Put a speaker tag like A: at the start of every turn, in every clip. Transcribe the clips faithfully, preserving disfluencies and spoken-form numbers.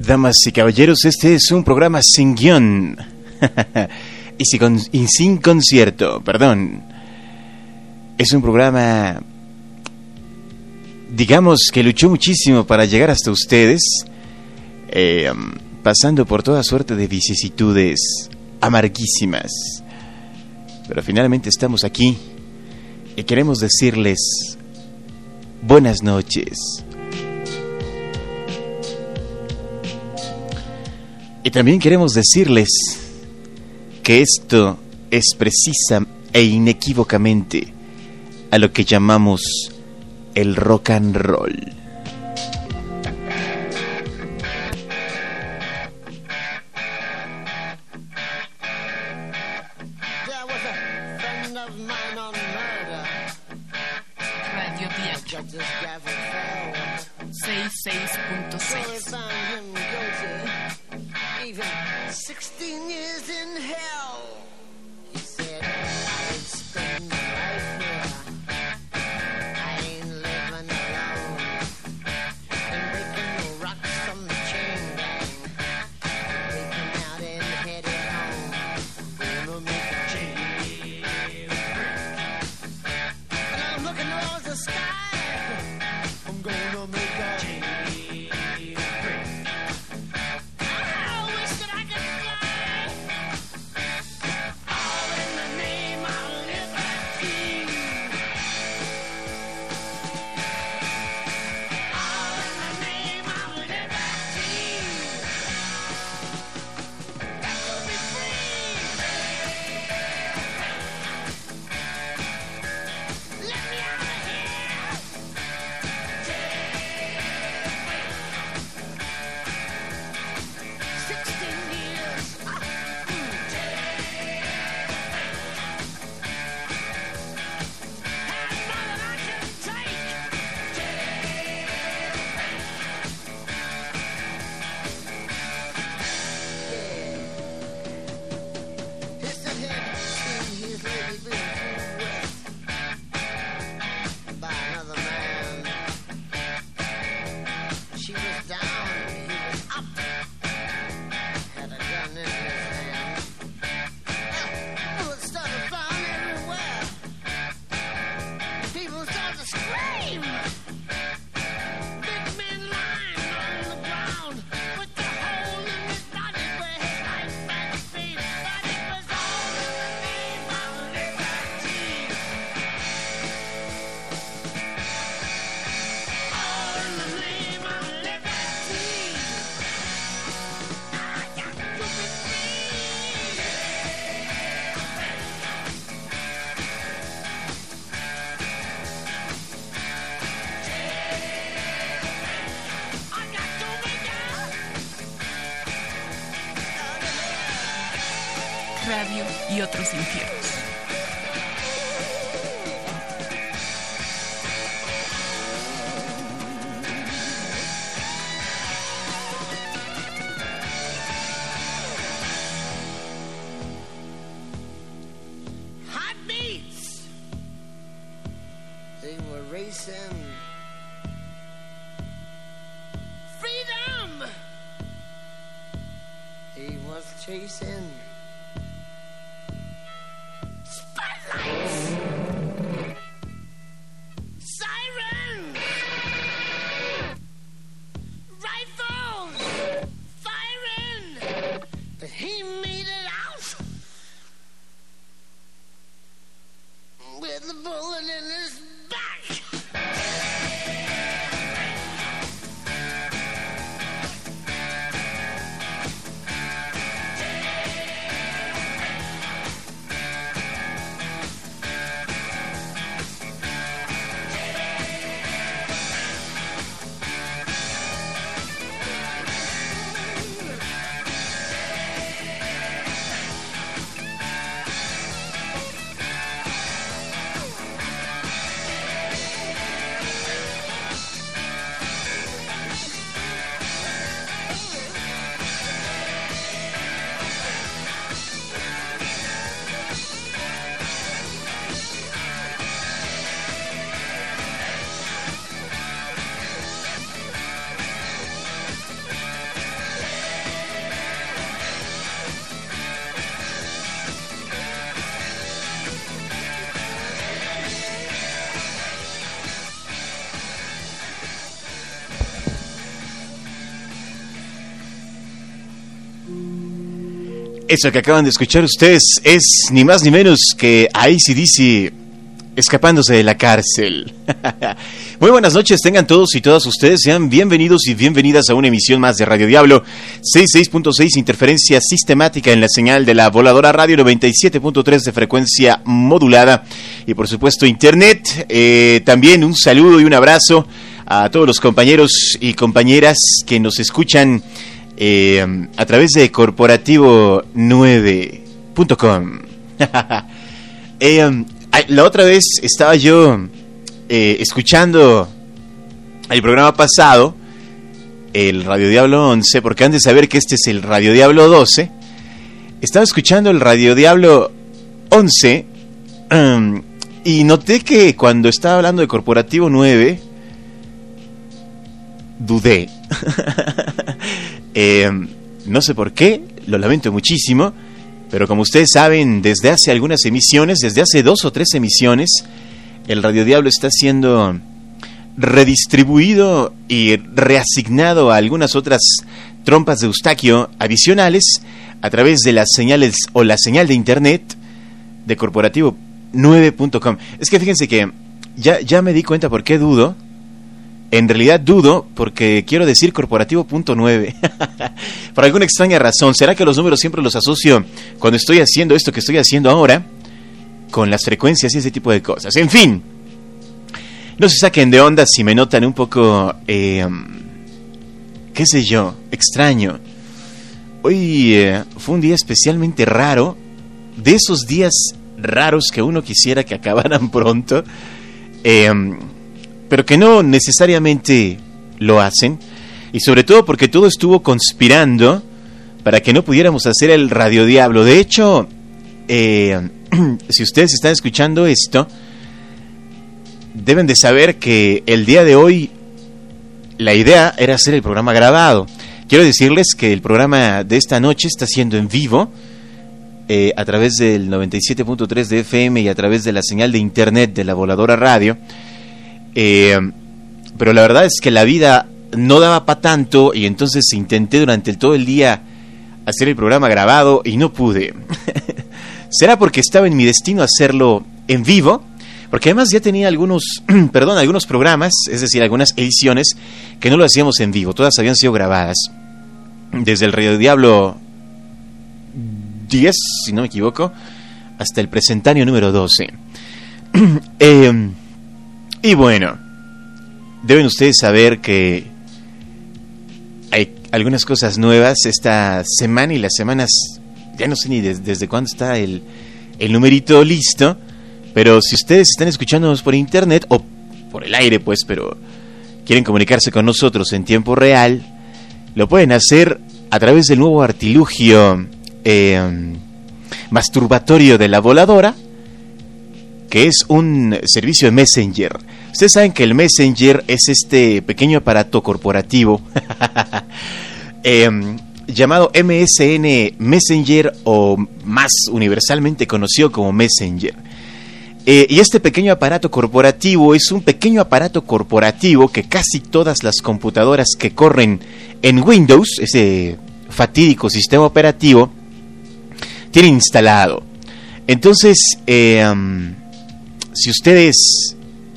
A: Damas y caballeros, este es un programa sin guión y, sin con, y sin concierto, perdón. Es un programa, digamos, que luchó muchísimo para llegar hasta ustedes, eh, pasando por toda suerte de vicisitudes amarguísimas. Pero finalmente estamos aquí y queremos decirles buenas noches. Y también queremos decirles que esto es precisa e inequívocamente a lo que llamamos el rock and roll.
B: sixteen years in hell. He said, I ain't spending my life here. I ain't living alone. And breaking no rocks from the chain gang. Breaking out and headed home. Gonna make a change. And I'm looking towards the sky. I'm gonna make a change.
C: Radio y otros infiernos.
B: Hot beats. They were racing. Freedom. He was chasing. Sirens! Rifles! Firing! But he made it out with a bullet in his back.
A: Eso que acaban de escuchar ustedes es ni más ni menos que A C D C escapándose de la cárcel. Muy buenas noches, tengan todos y todas ustedes, sean bienvenidos y bienvenidas a una emisión más de Radio Diablo sesenta y seis punto seis, interferencia sistemática en la señal de la Voladora Radio, noventa y siete punto tres de frecuencia modulada y por supuesto internet. Eh, también un saludo y un abrazo a todos los compañeros y compañeras que nos escuchan eh, a través de corporativo nueve punto com. eh, La otra vez estaba yo eh, escuchando el programa pasado, el Radio Diablo once, porque antes de saber que este es el Radio Diablo doce, estaba escuchando el Radio Diablo once um, y noté que cuando estaba hablando de Corporativo nueve, dudé. eh, no sé por qué, lo lamento muchísimo. Pero como ustedes saben, desde hace algunas emisiones, desde hace dos o tres emisiones, el Radio Diablo está siendo redistribuido y reasignado a algunas otras trompas de Eustaquio adicionales a través de las señales o la señal de internet de corporativo nueve punto com. Es que fíjense que ya, ya me di cuenta por qué dudo. En realidad dudo porque quiero decir corporativo punto nueve. Por alguna extraña razón. ¿Será que los números siempre los asocio cuando estoy haciendo esto que estoy haciendo ahora con las frecuencias y ese tipo de cosas? En fin, no se saquen de onda si me notan un poco, eh, qué sé yo, extraño. Hoy eh, fue un día especialmente raro, de esos días raros que uno quisiera que acabaran pronto. Eh... pero que no necesariamente lo hacen, y sobre todo porque todo estuvo conspirando para que no pudiéramos hacer el Radio Diablo. De hecho, eh, si ustedes están escuchando esto, deben de saber que el día de hoy la idea era hacer el programa grabado. Quiero decirles que el programa de esta noche está siendo en vivo, eh, a través del noventa y siete punto tres de F M y a través de la señal de internet de la Voladora Radio. Eh, pero la verdad es que la vida no daba para tanto y entonces intenté durante el, todo el día hacer el programa grabado y no pude. ¿Será porque estaba en mi destino hacerlo en vivo? Porque además ya tenía algunos, perdón, algunos programas, es decir, algunas ediciones que no lo hacíamos en vivo, todas habían sido grabadas. Desde el Radio Diablo diez, si no me equivoco, hasta el presentario número doce. eh... Y bueno, deben ustedes saber que hay algunas cosas nuevas esta semana y las semanas, ya no sé ni des, desde cuándo está el, el numerito listo, pero si ustedes están escuchándonos por internet o por el aire pues, pero quieren comunicarse con nosotros en tiempo real, lo pueden hacer a través del nuevo artilugio eh, masturbatorio de la Voladora, que es un servicio de Messenger. Ustedes saben que el Messenger es este pequeño aparato corporativo eh, llamado M S N Messenger, o más universalmente conocido como Messenger. Eh, y este pequeño aparato corporativo es un pequeño aparato corporativo que casi todas las computadoras que corren en Windows, ese fatídico sistema operativo, tienen instalado. Entonces, eh, um, si ustedes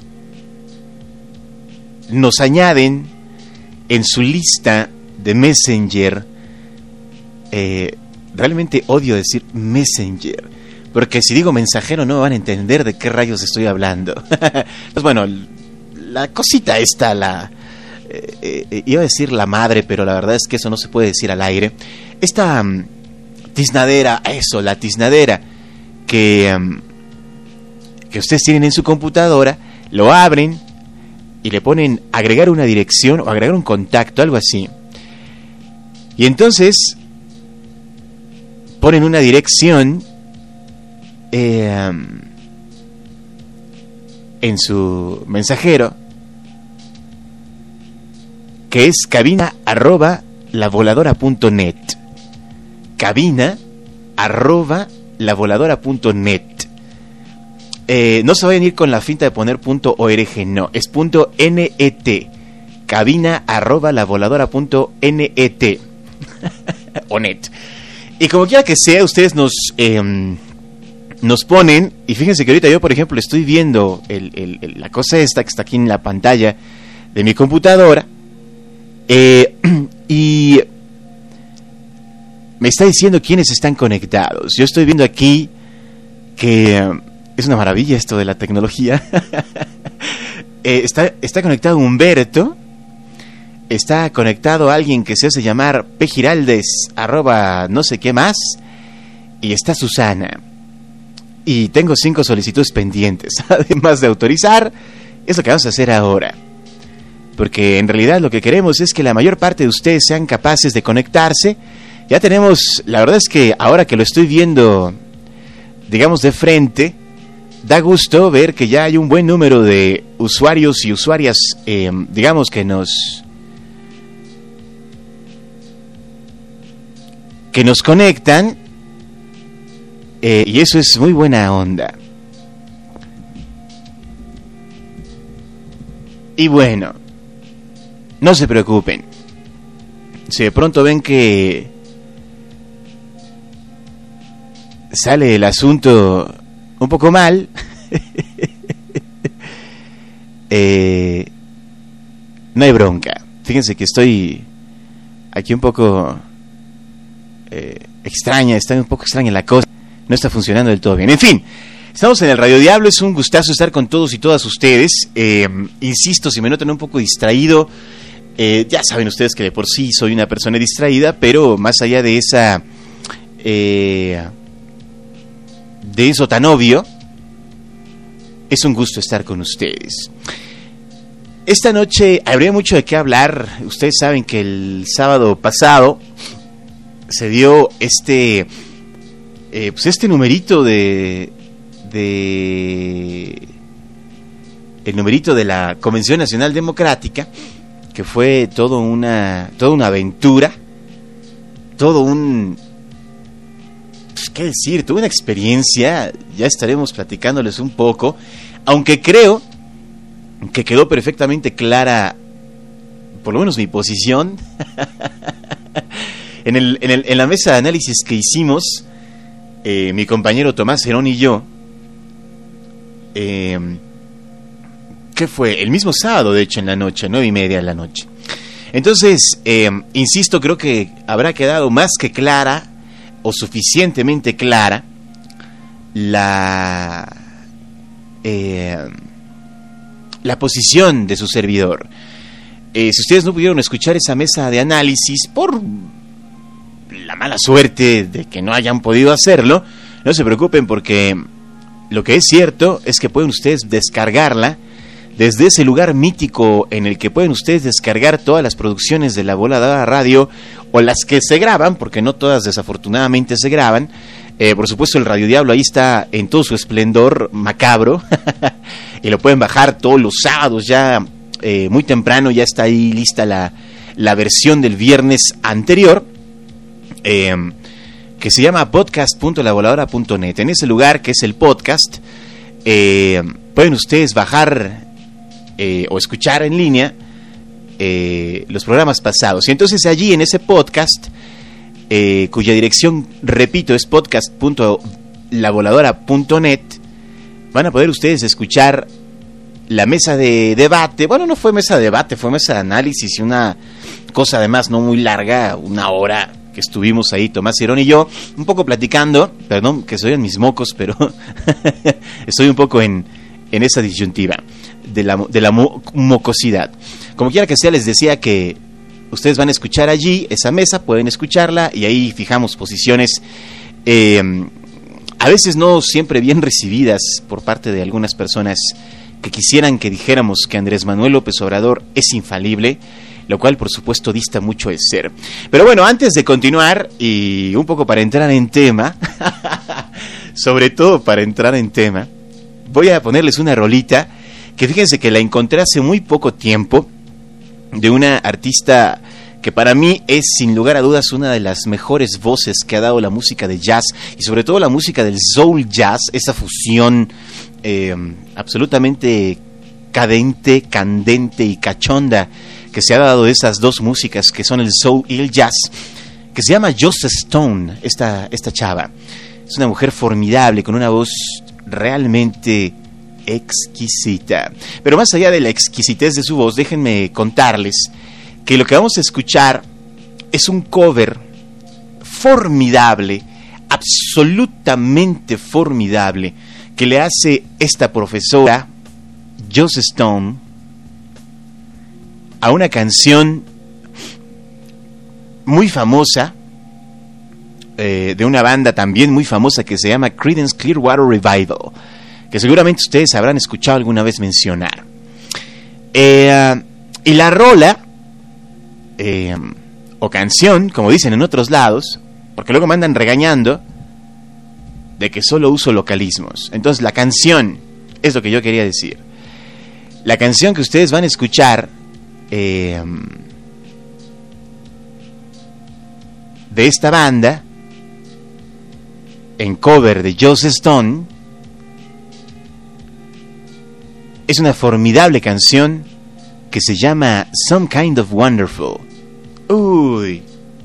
A: nos añaden en su lista de Messenger, eh, realmente odio decir Messenger, porque si digo mensajero no van a entender de qué rayos estoy hablando. Pues bueno, la cosita esta, la eh, eh, iba a decir la madre, pero la verdad es que eso no se puede decir al aire. Esta um, tiznadera, eso, la tiznadera que, um, que ustedes tienen en su computadora, lo abren y le ponen agregar una dirección o agregar un contacto, algo así. Y entonces ponen una dirección eh, en su mensajero, que es cabina arroba lavoladora punto net. Cabina arroba lavoladora punto net. Eh, no se vayan a ir con la finta de poner punto .org, no, es punto .net. Cabina arroba lavoladora punto net. o net. Y como quiera que sea, ustedes nos eh, nos ponen, y fíjense que ahorita yo, por ejemplo, estoy viendo el, el, el, la cosa esta que está aquí en la pantalla de mi computadora, eh, y me está diciendo quiénes están conectados. Yo estoy viendo aquí que eh, es una maravilla esto de la tecnología. eh, está, está conectado Humberto. Está conectado alguien que se hace llamar P. Giraldes, arroba no sé qué más. Y está Susana. Y tengo cinco solicitudes pendientes. Además de autorizar, es lo que vamos a hacer ahora. Porque en realidad lo que queremos es que la mayor parte de ustedes sean capaces de conectarse. Ya tenemos, la verdad es que ahora que lo estoy viendo, digamos de frente, da gusto ver que ya hay un buen número de usuarios y usuarias, eh, digamos que nos... que nos conectan, eh, y eso es muy buena onda. Y bueno, no se preocupen. Si de pronto ven que sale el asunto un poco mal, eh, no hay bronca. Fíjense que estoy aquí un poco... Eh, extraña, está un poco extraña la cosa, no está funcionando del todo bien. En fin, estamos en el Radio Diablo, es un gustazo estar con todos y todas ustedes. Eh, insisto, si me notan un poco distraído, eh, ya saben ustedes que de por sí soy una persona distraída, pero más allá de esa, eh, de eso tan obvio, es un gusto estar con ustedes. Esta noche habría mucho de qué hablar. Ustedes saben que el sábado pasado se dio este eh, pues este numerito de de el numerito de la Convención Nacional Democrática, que fue todo una toda una aventura, todo un pues, qué decir, toda una experiencia. Ya estaremos platicándoles un poco, aunque creo que quedó perfectamente clara, por lo menos mi posición. En, el, en, el, en la mesa de análisis que hicimos, eh, mi compañero Tomás Herón y yo, eh, ¿qué fue? El mismo sábado, de hecho, en la noche, nueve y media de la noche. Entonces, eh, insisto, creo que habrá quedado más que clara, o suficientemente clara, la, eh, la posición de su servidor. Eh, si ustedes no pudieron escuchar esa mesa de análisis por la mala suerte de que no hayan podido hacerlo, no se preocupen, porque lo que es cierto es que pueden ustedes descargarla desde ese lugar mítico en el que pueden ustedes descargar todas las producciones de La Voladora Radio, o las que se graban, porque no todas desafortunadamente se graban. Eh, por supuesto, el Radio Diablo ahí está en todo su esplendor macabro y lo pueden bajar todos los sábados ya, eh, muy temprano, ya está ahí lista la, la versión del viernes anterior. Eh, que se llama podcast punto la voladora punto net. En ese lugar, que es el podcast, eh, pueden ustedes bajar eh, o escuchar en línea eh, los programas pasados. Y entonces allí en ese podcast, eh, cuya dirección, repito, es podcast punto la voladora punto net, van a poder ustedes escuchar la mesa de debate. Bueno, no fue mesa de debate, fue mesa de análisis, y una cosa además no muy larga, una hora que estuvimos ahí Tomás Herón y yo, un poco platicando. Perdón que soy en mis mocos, pero estoy un poco en, en esa disyuntiva de la, de la mo- mocosidad. Como quiera que sea, les decía que ustedes van a escuchar allí esa mesa, pueden escucharla, y ahí fijamos posiciones, eh, a veces no siempre bien recibidas por parte de algunas personas que quisieran que dijéramos que Andrés Manuel López Obrador es infalible, lo cual por supuesto dista mucho de ser. Pero bueno, antes de continuar, y un poco para entrar en tema, sobre todo para entrar en tema, voy a ponerles una rolita que fíjense que la encontré hace muy poco tiempo, de una artista que para mí es sin lugar a dudas una de las mejores voces que ha dado la música de jazz, y sobre todo la música del soul jazz, esa fusión eh, absolutamente cadente, candente y cachonda que se ha dado de esas dos músicas que son el soul y el jazz. que se llama Joss Stone, esta, esta chava. Es una mujer formidable, con una voz realmente exquisita. Pero más allá de la exquisitez de su voz, déjenme contarles que lo que vamos a escuchar es un cover formidable, absolutamente formidable, que le hace esta profesora, Joss Stone, a una canción muy famosa, eh, de una banda también muy famosa que se llama Creedence Clearwater Revival, que seguramente ustedes habrán escuchado alguna vez mencionar. Eh, y la rola, eh, o canción, como dicen en otros lados, porque luego me andan regañando de que solo uso localismos. Entonces la canción es lo que yo quería decir. La canción que ustedes van a escuchar eh, de esta banda, en cover de Joss Stone, es una formidable canción que se llama Some Kind of Wonderful. Uy.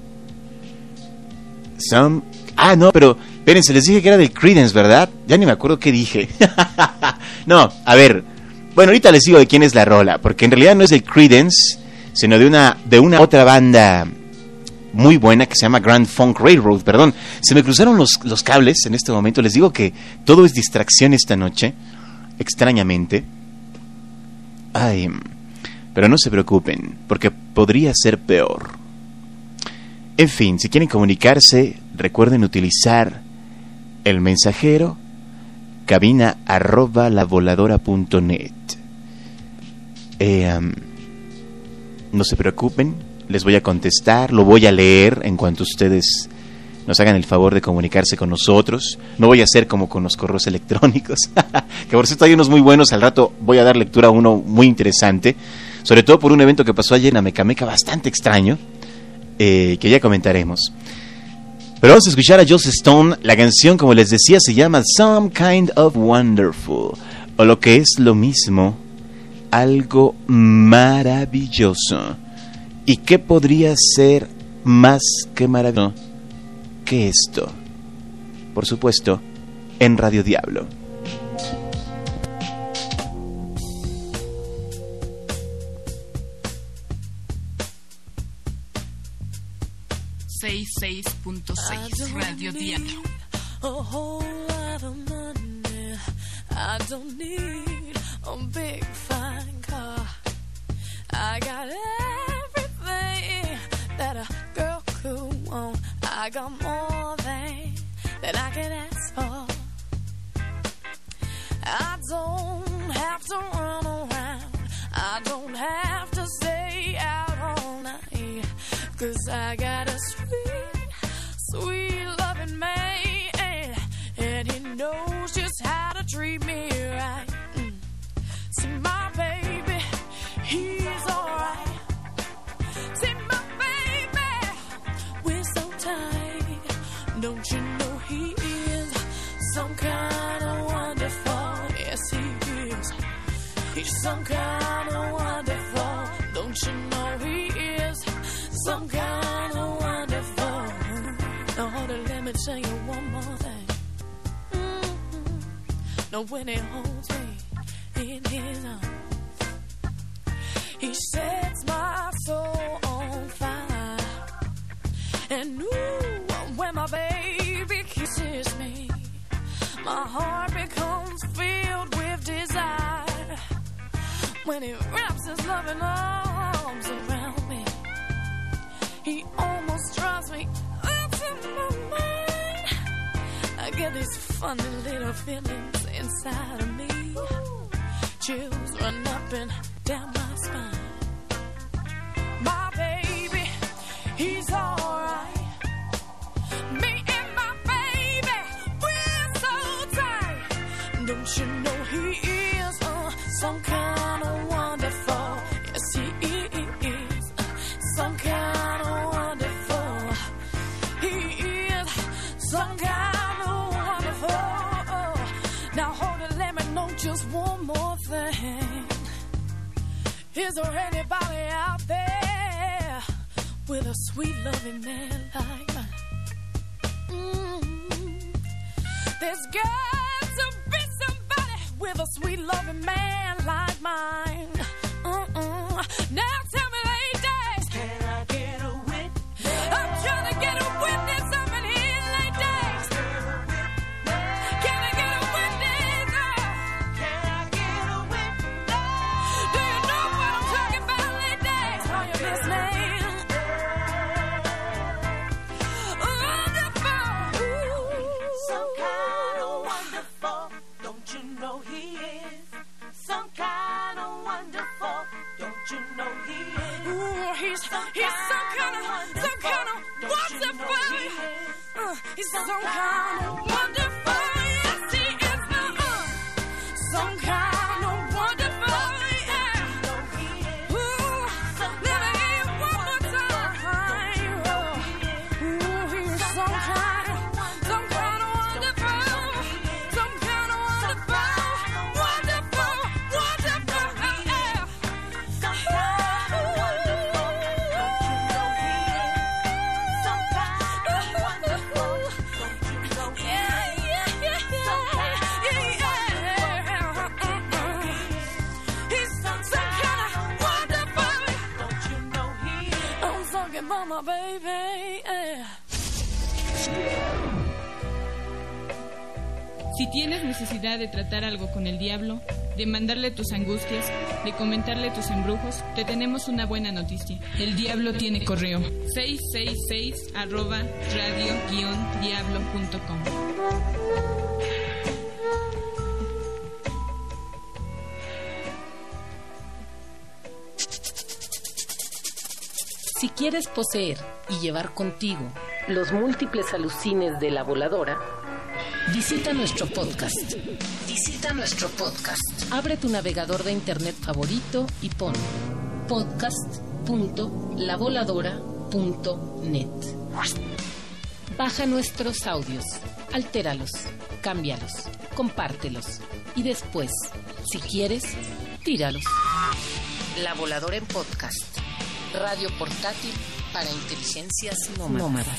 A: Some... Ah, no, pero... Espérense, les dije que era del Creedence, ¿verdad? Ya ni me acuerdo qué dije. No, a ver. Bueno, ahorita les digo de quién es la rola, porque en realidad no es del Creedence, sino de una, de una otra banda muy buena que se llama Grand Funk Railroad. Perdón, se me cruzaron los, los cables en este momento. Les digo que todo es distracción esta noche, extrañamente. Ay, pero no se preocupen, porque podría ser peor. En fin, si quieren comunicarse, recuerden utilizar el mensajero cabina arroba lavoladora.net. Eh, um, no se preocupen, les voy a contestar, lo voy a leer en cuanto ustedes nos hagan el favor de comunicarse con nosotros. No voy a hacer como con los correos electrónicos, que por cierto hay unos muy buenos. Al rato voy a dar lectura a uno muy interesante, sobre todo por un evento que pasó ayer en Amecameca bastante extraño, eh, que ya comentaremos. Pero vamos a escuchar a Joss Stone. La canción, como les decía, se llama Some Kind of Wonderful, o lo que es lo mismo, algo maravilloso. ¿Y qué podría ser más que maravilloso que esto? Por supuesto, en Radio Diablo.
C: sesenta y seis punto seis Radio Diablo.
D: A whole lot of money. I don't need a big fine car. I got everything that a girl could want. I got more than that I can ask for. I don't have to run around. I don't have to stay out all night. 'Cause I got a sweet, sweet loving man, and he knows just how to treat me right. Mm. See my baby, he's alright. See my baby, we're so tight. Don't you know he is some kind of wonderful? Yes, he is. He's some kind of wonderful. Don't you know he is some kind of wonderful? Now hold on, let me tell you one more thing. Mm-hmm. Now when he holds me in his arms, he sets my soul on fire. And ooh, when my baby kisses me, my heart becomes filled with desire. When he wraps his loving arms around me, he almost drives me out of my mind. I get these funny little feelings inside of me. Chills run up and down my spine. My baby, he's alright. Me and my baby, we're so tight. Don't you know he is uh, some kind of wonderful? Yes, he is uh, some kind of wonderful. He is some kind of wonderful. Now hold it, let me know just one more thing. Is there anybody out there with a sweet loving man like mine. Mm. There's got to be somebody with a sweet loving man like mine. Mm-mm. Now tell me, ladies, can I get a witness? I'm trying to get a witness up in here, ladies. Can I get a witness? Oh. Can I get a witness? Do you know what I'm talking about, ladies? Are you listening? Wonderful. Ooh.
B: Some kind of wonderful, don't you know he is? Some kind of wonderful, don't you know he is?
D: Ooh, he's he's some kind of some kind of wonderful. Uh, he's some kind of wonderful. Yes, he is. Uh, some kind of wonderful. Yeah. Ooh, let me hear you one more time. Ooh, he's some kind of some kind of wonderful, some kind of wonderful, wonderful, wonderful. Yeah.
B: Some kind of wonderful, don't you know he is? Some kind of wonderful, don't you know he
D: Yeah,
B: is?
D: yeah, yeah, yeah, yeah. He's some kind of wonderful.
B: Don't you know he is?
D: I'm talking about my baby. Yeah.
C: Si tienes necesidad de tratar algo con el diablo, de mandarle tus angustias, de comentarle tus embrujos, te tenemos una buena noticia. El diablo tiene correo seiscientos sesenta y seis arroba radio guion diablo punto com.
E: Si quieres poseer y llevar contigo los múltiples alucines de la voladora, visita nuestro podcast. Visita nuestro podcast. Abre tu navegador de internet favorito y pon podcast punto la voladora punto net. Baja nuestros audios, altéralos, cámbialos, compártelos y después, si quieres, tíralos. La Voladora en podcast. Radio portátil para inteligencias nómadas.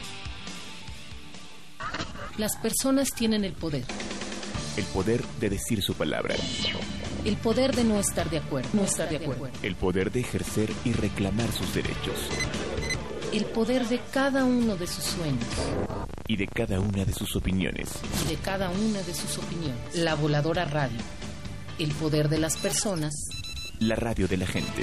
E: Las personas tienen el poder.
A: El poder de decir su palabra.
E: El poder de no estar de acuerdo. No estar de acuerdo.
A: El poder de ejercer y reclamar sus derechos.
E: El poder de cada uno de sus sueños.
A: Y de cada una de sus opiniones.
E: Y de cada una de sus opiniones. La Voladora Radio. El poder de las personas.
A: La radio de la gente.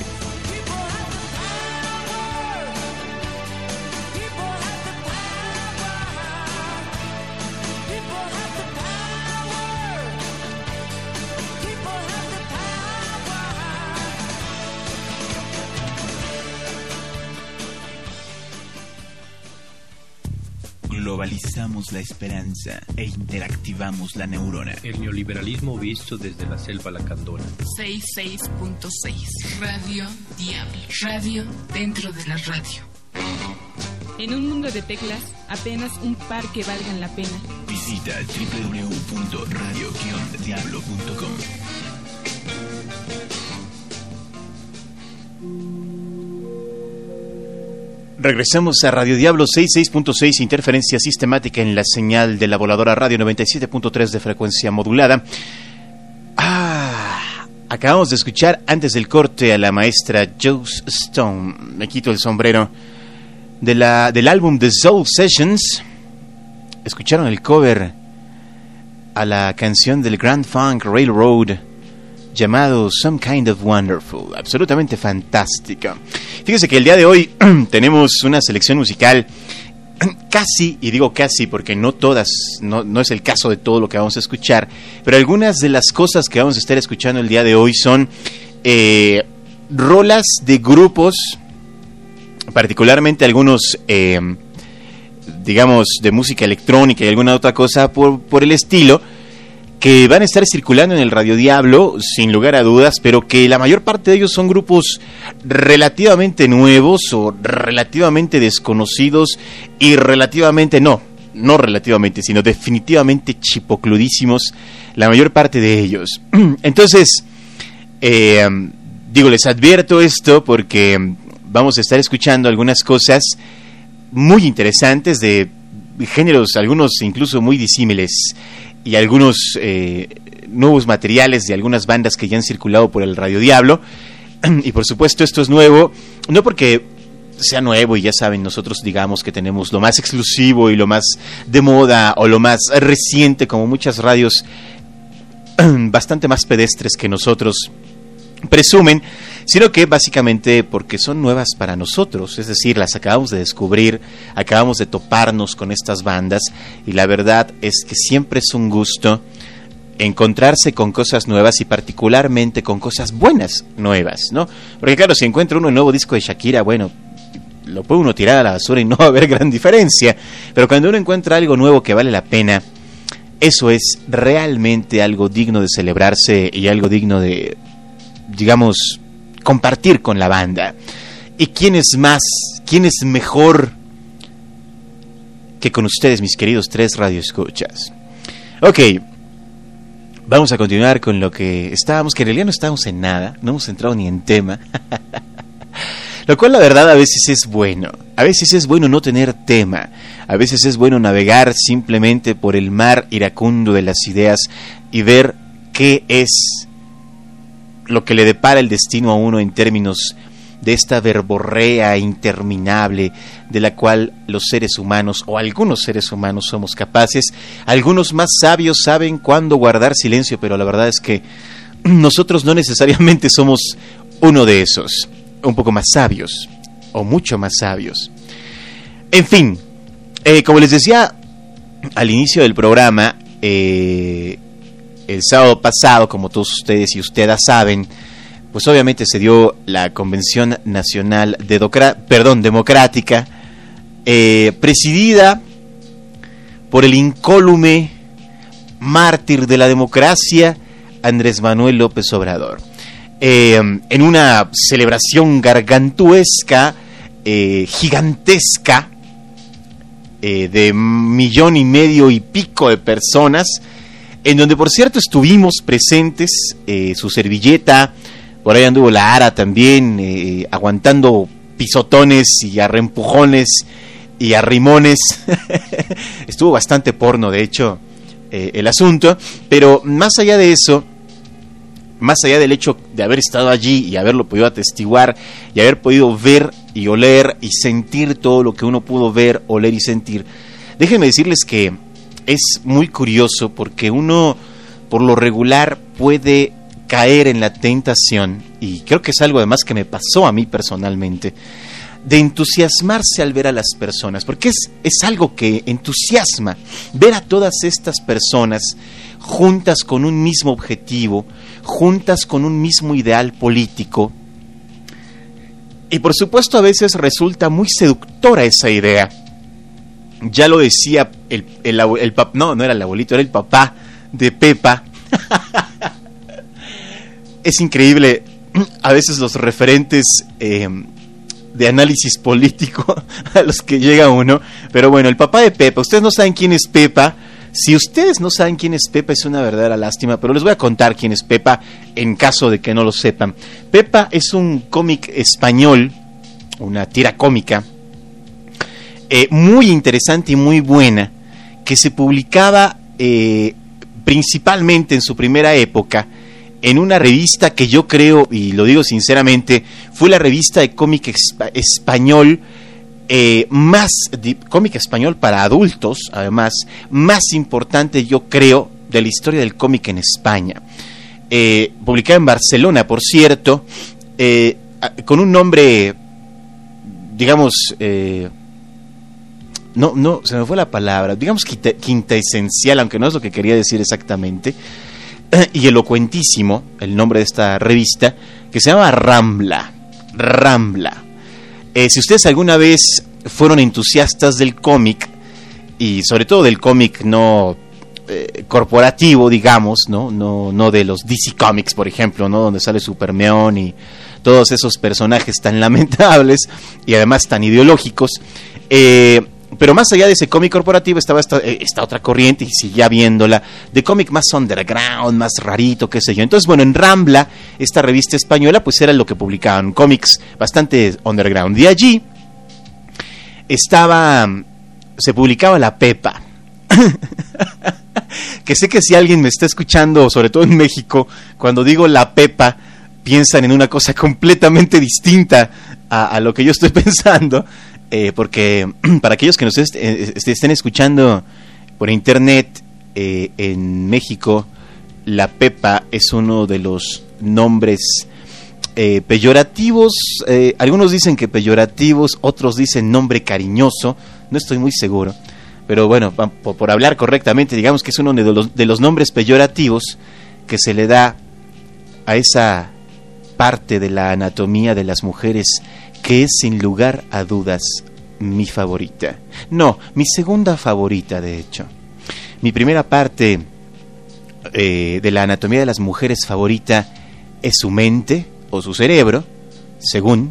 A: Globalizamos la esperanza e interactivamos la neurona.
F: El neoliberalismo visto desde la selva lacandona.
C: sesenta y seis punto seis Radio Diablo. Radio dentro de la radio. En un mundo de teclas, apenas un par que valgan la pena.
A: Visita doble u doble u doble u punto radio guion diablo punto com. Regresamos a Radio Diablo sesenta y seis punto seis, interferencia sistemática en la señal de la Voladora Radio noventa y siete punto tres de frecuencia modulada. Ah, acabamos de escuchar antes del corte a la maestra Joss Stone. Me quito el sombrero. De la, del álbum The Soul Sessions. Escucharon el cover a la canción del Grand Funk Railroad llamado Some Kind of Wonderful. Absolutamente fantástica. Fíjese que el día de hoy tenemos una selección musical casi, y digo casi porque no todas, no, no es el caso de todo lo que vamos a escuchar, pero algunas de las cosas que vamos a estar escuchando el día de hoy son eh, rolas de grupos, particularmente algunos, eh, digamos, de música electrónica y alguna otra cosa por, por el estilo, que van a estar circulando en el Radio Diablo, sin lugar a dudas, pero que la mayor parte de ellos son grupos relativamente nuevos o relativamente desconocidos y relativamente, no, no relativamente, sino definitivamente chipocludísimos, la mayor parte de ellos. Entonces, eh, digo, les advierto esto porque vamos a estar escuchando algunas cosas muy interesantes de géneros, algunos incluso muy disímiles, y algunos eh, nuevos materiales de algunas bandas que ya han circulado por el Radio Diablo. Y por supuesto esto es nuevo, no porque sea nuevo y ya saben, nosotros digamos que tenemos lo más exclusivo y lo más de moda o lo más reciente, como muchas radios bastante más pedestres que nosotros presumen, sino que básicamente porque son nuevas para nosotros, es decir, las acabamos de descubrir, acabamos de toparnos con estas bandas, y la verdad es que siempre es un gusto encontrarse con cosas nuevas y particularmente con cosas buenas nuevas, ¿no? Porque claro, si encuentra uno un nuevo disco de Shakira, bueno, lo puede uno tirar a la basura y no va a haber gran diferencia, pero cuando uno encuentra algo nuevo que vale la pena, eso es realmente algo digno de celebrarse y algo digno de, digamos, compartir con la banda. ¿Y quién es más, quién es mejor que con ustedes, mis queridos tres radioescuchas? Ok, vamos a continuar con lo que estábamos, que en realidad no estábamos en nada, no hemos entrado ni en tema. Lo cual la verdad a veces es bueno, a veces es bueno no tener tema, a veces es bueno navegar simplemente por el mar iracundo de las ideas y ver qué es lo que le depara el destino a uno en términos de esta verborrea interminable de la cual los seres humanos, o algunos seres humanos, somos capaces. Algunos más sabios saben cuándo guardar silencio, pero la verdad es que nosotros no necesariamente somos uno de esos, un poco más sabios, o mucho más sabios. En fin, eh, como les decía al inicio del programa, eh, el sábado pasado, como todos ustedes y ustedes saben, pues obviamente se dio la Convención Nacional de Docra- perdón, Democrática, eh, presidida por el incólume mártir de la democracia, Andrés Manuel López Obrador. Eh, en una celebración gargantuesca, eh, gigantesca, eh, de millón y medio y pico de personas, en donde por cierto estuvimos presentes, eh, su servilleta, por ahí anduvo la Ara también, eh, aguantando pisotones y arrempujones y arrimones. Estuvo bastante porno, de hecho, eh, el asunto, pero más allá de eso, más allá del hecho de haber estado allí y haberlo podido atestiguar y haber podido ver y oler y sentir todo lo que uno pudo ver, oler y sentir, déjenme decirles que es muy curioso porque uno por lo regular puede caer en la tentación, y creo que es algo además que me pasó a mí personalmente, de entusiasmarse al ver a las personas, porque es, es algo que entusiasma ver a todas estas personas juntas con un mismo objetivo, juntas con un mismo ideal político, y por supuesto a veces resulta muy seductora esa idea. Ya lo decía el, el, el, el pap, no, no era el abuelito, era el papá de Pepa. Es increíble a veces los referentes eh, de análisis político a los que llega uno, pero bueno, el papá de Pepa, ustedes no saben quién es Pepa. Si ustedes no saben quién es Pepa, es una verdadera lástima, pero les voy a contar quién es Pepa en caso de que no lo sepan. Pepa es un cómic español, una tira cómica, eh, muy interesante y muy buena, que se publicaba eh, principalmente en su primera época en una revista que yo creo, y lo digo sinceramente, fue la revista de cómic espa- español Eh, más de, cómic español para adultos, además, más importante, yo creo, de la historia del cómic en España. Eh, publicada en Barcelona, por cierto, eh, con un nombre, digamos, eh, no, no, se me fue la palabra, digamos quinta, quinta esencial, aunque no es lo que quería decir exactamente, y elocuentísimo, el nombre de esta revista, que se llama Rambla, Rambla. Eh, si ustedes alguna vez fueron entusiastas del cómic, y sobre todo del cómic no eh, corporativo, digamos, ¿no? No, no de los D C Comics, por ejemplo, ¿no? Donde sale Superman y todos esos personajes tan lamentables y además tan ideológicos, eh, pero más allá de ese cómic corporativo estaba esta, esta otra corriente, y seguía viéndola, de cómic más underground, más rarito, qué sé yo. Entonces, bueno, en Rambla, esta revista española, pues era lo que publicaban, cómics bastante underground. De allí estaba, se publicaba La Pepa. Que sé que si alguien me está escuchando, sobre todo en México, cuando digo La Pepa, piensan en una cosa completamente distinta a, a lo que yo estoy pensando. Eh, porque para aquellos que nos est- est- estén escuchando por internet, eh, en México, La Pepa es uno de los nombres eh, peyorativos. Eh, algunos dicen que peyorativos, otros dicen nombre cariñoso. No estoy muy seguro. Pero bueno, por, por hablar correctamente, digamos que es uno de los, de los nombres peyorativos que se le da a esa parte de la anatomía de las mujeres que es sin lugar a dudas mi favorita. No, mi segunda favorita, de hecho. Mi primera parte eh, de la anatomía de las mujeres favorita es su mente o su cerebro, según.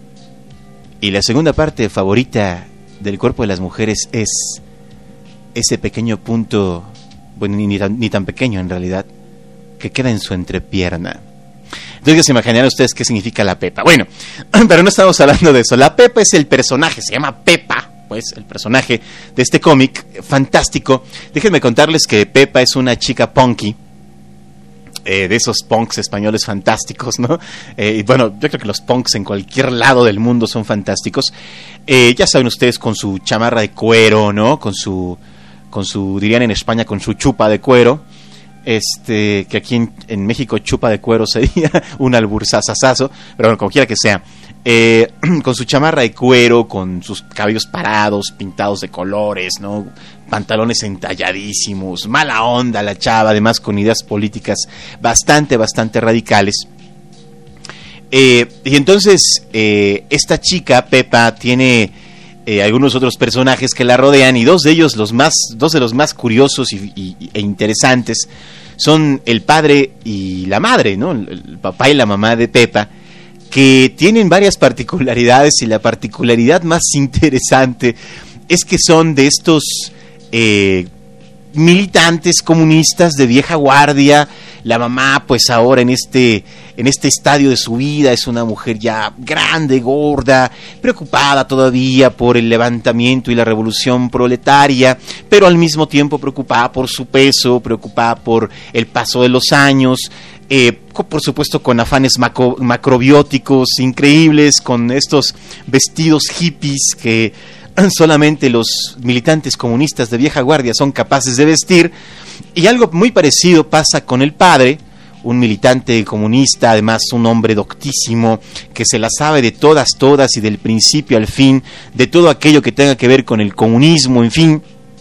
A: Y la segunda parte favorita del cuerpo de las mujeres es ese pequeño punto, bueno, ni, ni, tan, ni tan pequeño en realidad, que queda en su entrepierna. Entonces ya se imaginarán ustedes qué significa la Pepa. Bueno, pero no estamos hablando de eso. La Pepa es el personaje, se llama Pepa, pues el personaje de este cómic fantástico. Déjenme contarles que Pepa es una chica punky, eh, de esos punks españoles fantásticos, ¿no? Eh, y bueno, yo creo que los punks en cualquier lado del mundo son fantásticos. Eh, ya saben ustedes, con su chamarra de cuero, ¿no? Con su, con su, dirían en España, con su chupa de cuero. Este, que aquí en, en México chupa de cuero sería un albursazazazo, pero bueno, como quiera que sea, eh, con su chamarra de cuero, con sus cabellos parados, pintados de colores, ¿no? Pantalones entalladísimos, mala onda la chava, además con ideas políticas bastante, bastante radicales. Eh, y entonces, eh, esta chica, Pepa, tiene eh, algunos otros personajes que la rodean, y dos de ellos, los más, dos de los más curiosos y, y, e interesantes, son el padre y la madre, ¿no? El, el papá y la mamá de Pepa, que tienen varias particularidades, y la particularidad más interesante es que son de estos eh, militantes comunistas de vieja guardia. La mamá, pues ahora en este, en este estadio de su vida, es una mujer ya grande, gorda, preocupada todavía por el levantamiento y la revolución proletaria, pero al mismo tiempo preocupada por su peso, preocupada por el paso de los años, eh, por supuesto con afanes macro, macrobióticos increíbles, con estos vestidos hippies que solamente los militantes comunistas de vieja guardia son capaces de vestir. Y algo muy parecido pasa con el padre, un militante comunista, además un hombre doctísimo, que se la sabe de todas, todas, y del principio al fin, de todo aquello que tenga que ver con el comunismo, en fin.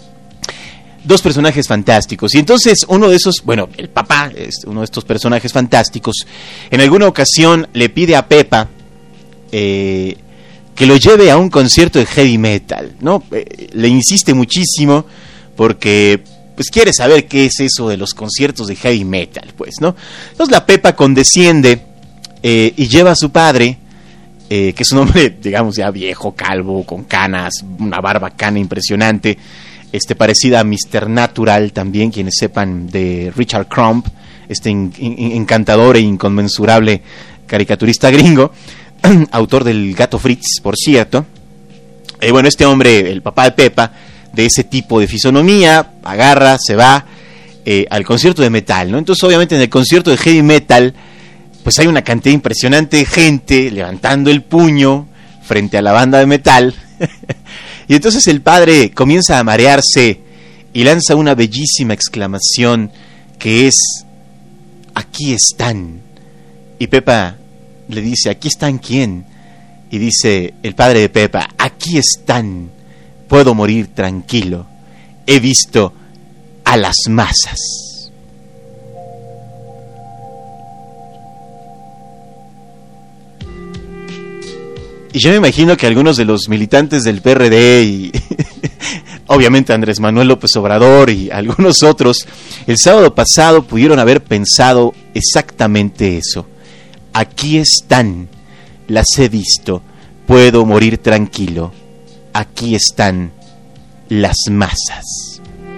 A: Dos personajes fantásticos. Y entonces uno de esos, bueno, el papá, es uno de estos personajes fantásticos, en alguna ocasión le pide a Pepa eh, que lo lleve a un concierto de heavy metal, ¿no? Eh, le insiste muchísimo porque pues quiere saber qué es eso de los conciertos de heavy metal, pues, ¿no? Entonces la Pepa condesciende eh, y lleva a su padre, eh, que es un hombre, digamos, ya viejo, calvo, con canas, una barba cana impresionante, este, parecida a mister Natural también, quienes sepan de Richard Crumb, este in, in, encantador e inconmensurable caricaturista gringo, autor del Gato Fritz, por cierto. Eh, bueno, este hombre, el papá de Pepa, de ese tipo de fisonomía, agarra, se va eh, al concierto de metal, ¿no? Entonces, obviamente, en el concierto de heavy metal, pues hay una cantidad impresionante de gente levantando el puño frente a la banda de metal. Y entonces el padre comienza a marearse y lanza una bellísima exclamación que es: aquí están. Y Pepa le dice: ¿aquí están quién? Y dice el padre de Pepa: aquí están. Puedo morir tranquilo. He visto a las masas. Y yo me imagino que algunos de los militantes del P R D y obviamente Andrés Manuel López Obrador y algunos otros, el sábado pasado pudieron haber pensado exactamente eso. Aquí están, las he visto, puedo morir tranquilo. Aquí están, las masas.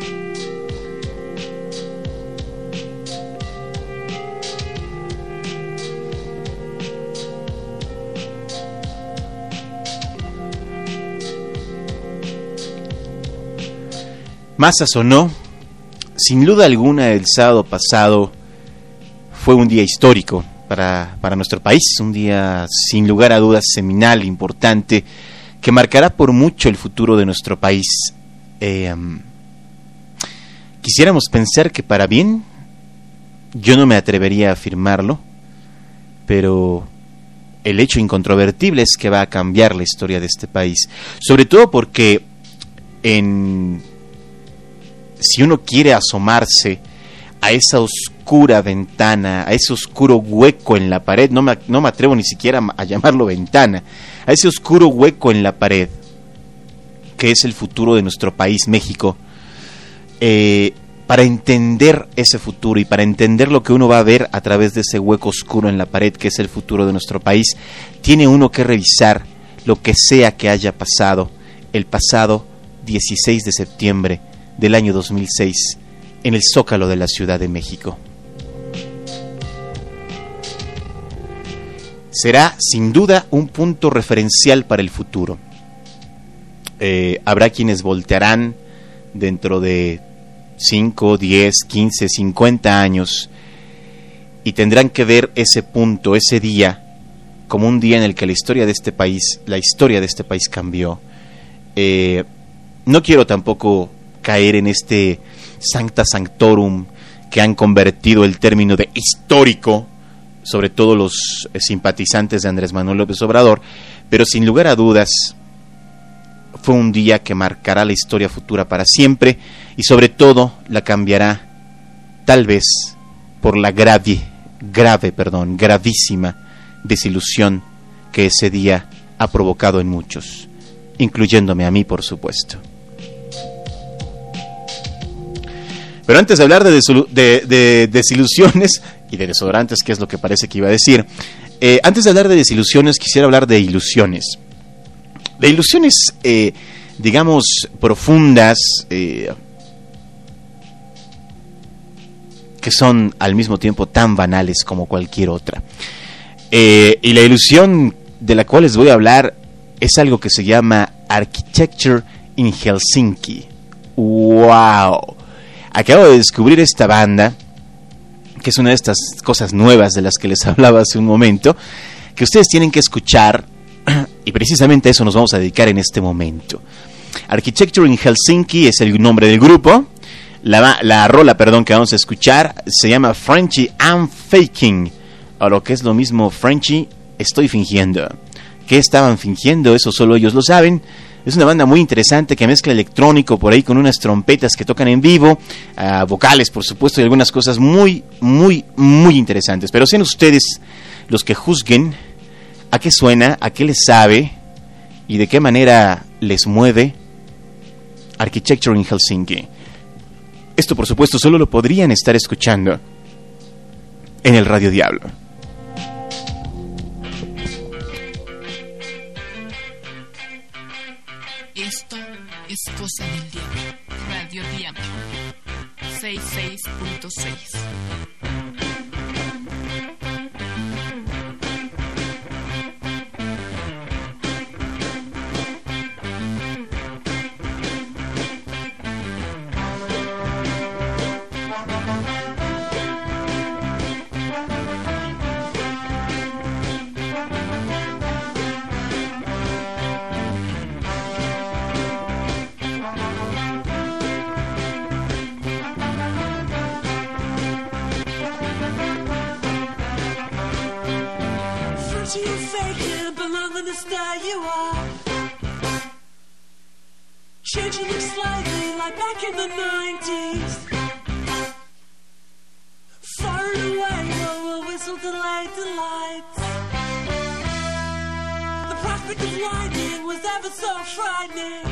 A: Masas o no, sin duda alguna el sábado pasado fue un día histórico para, para nuestro país, un día sin lugar a dudas seminal, importante, que marcará por mucho el futuro de nuestro país. Eh, um, quisiéramos pensar que para bien, yo no me atrevería a afirmarlo, pero el hecho incontrovertible es que va a cambiar la historia de este país, sobre todo porque en, si uno quiere asomarse a esa oscura ventana, a ese oscuro hueco en la pared, no me, no me atrevo ni siquiera a llamarlo ventana, a ese oscuro hueco en la pared, que es el futuro de nuestro país, México, eh, para entender ese futuro y para entender lo que uno va a ver a través de ese hueco oscuro en la pared, que es el futuro de nuestro país, tiene uno que revisar lo que sea que haya pasado el pasado dieciséis de septiembre del año dos mil seis en el Zócalo de la Ciudad de México. Será sin duda un punto referencial para el futuro. Eh, habrá quienes voltearán dentro de cinco, diez, quince, cincuenta años y tendrán que ver ese punto, ese día, como un día en el que la historia de este país, la historia de este país cambió. Eh, no quiero tampoco caer en este sancta sanctorum que han convertido el término de histórico, sobre todo los simpatizantes de Andrés Manuel López Obrador, pero sin lugar a dudas fue un día que marcará la historia futura para siempre y sobre todo la cambiará tal vez por la grave, grave, perdón, gravísima desilusión que ese día ha provocado en muchos, incluyéndome a mí, por supuesto. Pero antes de hablar de, desolu- de, de desilusiones y de desodorantes, que es lo que parece que iba a decir, eh, antes de hablar de desilusiones, quisiera hablar de ilusiones. De ilusiones, eh, digamos, profundas, eh, que son al mismo tiempo tan banales como cualquier otra. Eh, y la ilusión de la cual les voy a hablar es algo que se llama Architecture in Helsinki. ¡Wow! Acabo de descubrir esta banda, que es una de estas cosas nuevas de las que les hablaba hace un momento, que ustedes tienen que escuchar, y precisamente a eso nos vamos a dedicar en este momento. Architecture in Helsinki es el nombre del grupo. La, la rola, perdón, que vamos a escuchar se llama Frenchy I'm Faking, o lo que es lo mismo, Frenchy estoy fingiendo. ¿Qué estaban fingiendo? Eso solo ellos lo saben. Es una banda muy interesante que mezcla electrónico por ahí con unas trompetas que tocan en vivo, uh, vocales por supuesto, y algunas cosas muy, muy, muy interesantes. Pero sean ustedes los que juzguen a qué suena, a qué les sabe y de qué manera les mueve Architecture in Helsinki. Esto por supuesto solo lo podrían estar escuchando en el Radio Diablo.
C: Esto es cosa del diablo. Radio Diablo sesenta y seis punto seis.
G: You faking, belong in the sky you are. Changing looks slightly like back in the nineties. Far away, oh, a whistle to light the lights. The prospect of lightning was ever so frightening.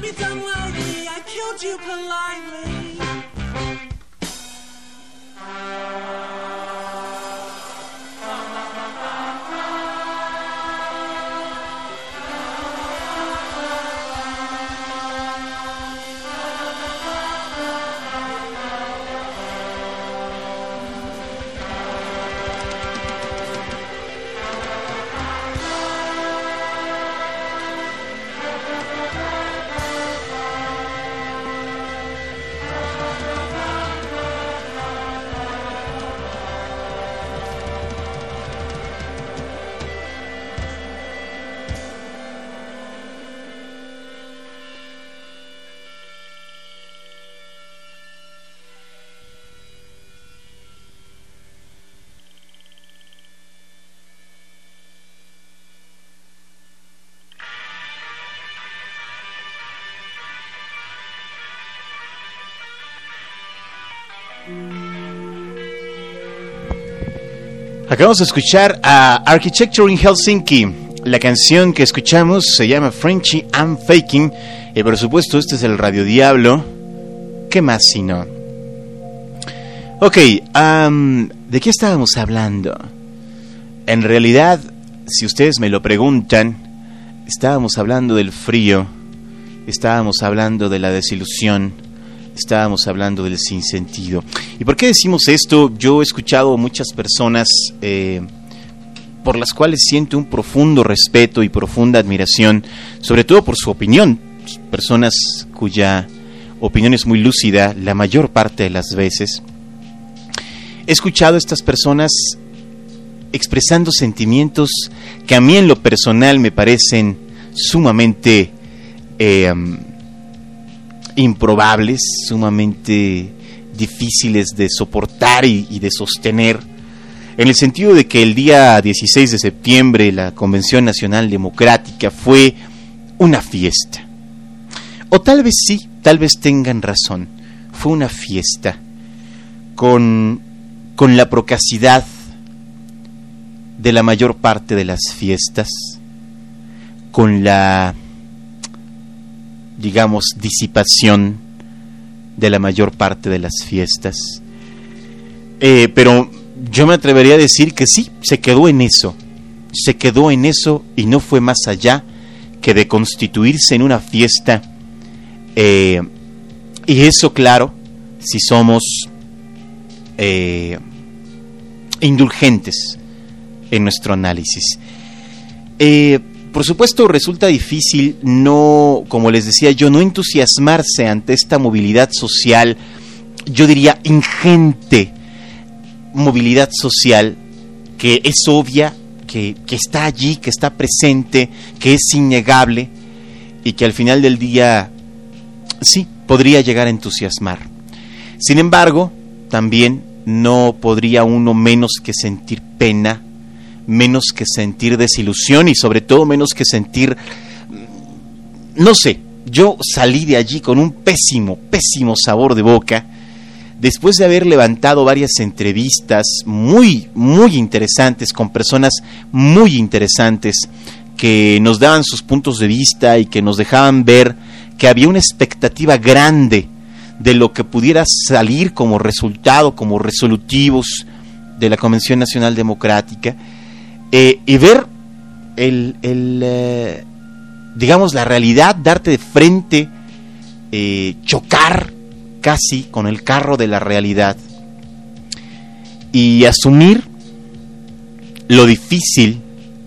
G: you done lightly, I killed you politely.
A: Acabamos de escuchar a Architecture in Helsinki. La canción que escuchamos se llama Frenchy I'm Faking. Y por supuesto este es el Radio Diablo. ¿Qué más si no? Ok, um, ¿de qué estábamos hablando? En realidad, si ustedes me lo preguntan, estábamos hablando del frío, estábamos hablando de la desilusión, estábamos hablando del sinsentido. ¿Y por qué decimos esto? Yo he escuchado muchas personas eh, por las cuales siento un profundo respeto y profunda admiración, sobre todo por su opinión. Personas cuya opinión es muy lúcida la mayor parte de las veces. He escuchado a estas personas expresando sentimientos que a mí en lo personal me parecen sumamente eh, improbables, sumamente difíciles de soportar y, y de sostener, en el sentido de que el día dieciséis de septiembre la Convención Nacional Democrática fue una fiesta. O tal vez sí, tal vez tengan razón, fue una fiesta con, con la procacidad de la mayor parte de las fiestas, con la, digamos, disipación de la mayor parte de las fiestas. Eh, pero yo me atrevería a decir que sí, se quedó en eso, se quedó en eso y no fue más allá que de constituirse en una fiesta. Eh, y eso, claro, si somos eh, indulgentes en nuestro análisis. Eh, por supuesto, resulta difícil no, como les decía yo, no entusiasmarse ante esta movilidad social, yo diría ingente movilidad social, que es obvia, que, que está allí, que está presente, que es innegable y que al final del día sí, podría llegar a entusiasmar. Sin embargo, también no podría uno menos que sentir pena, menos que sentir desilusión y sobre todo menos que sentir, no sé, yo salí de allí con un pésimo, pésimo sabor de boca, después de haber levantado varias entrevistas muy, muy interesantes con personas muy interesantes que nos daban sus puntos de vista y que nos dejaban ver que había una expectativa grande de lo que pudiera salir como resultado, como resolutivos de la Convención Nacional Democrática, eh, y ver el, el eh, digamos la realidad, darte de frente, eh, chocar casi con el carro de la realidad y asumir lo difícil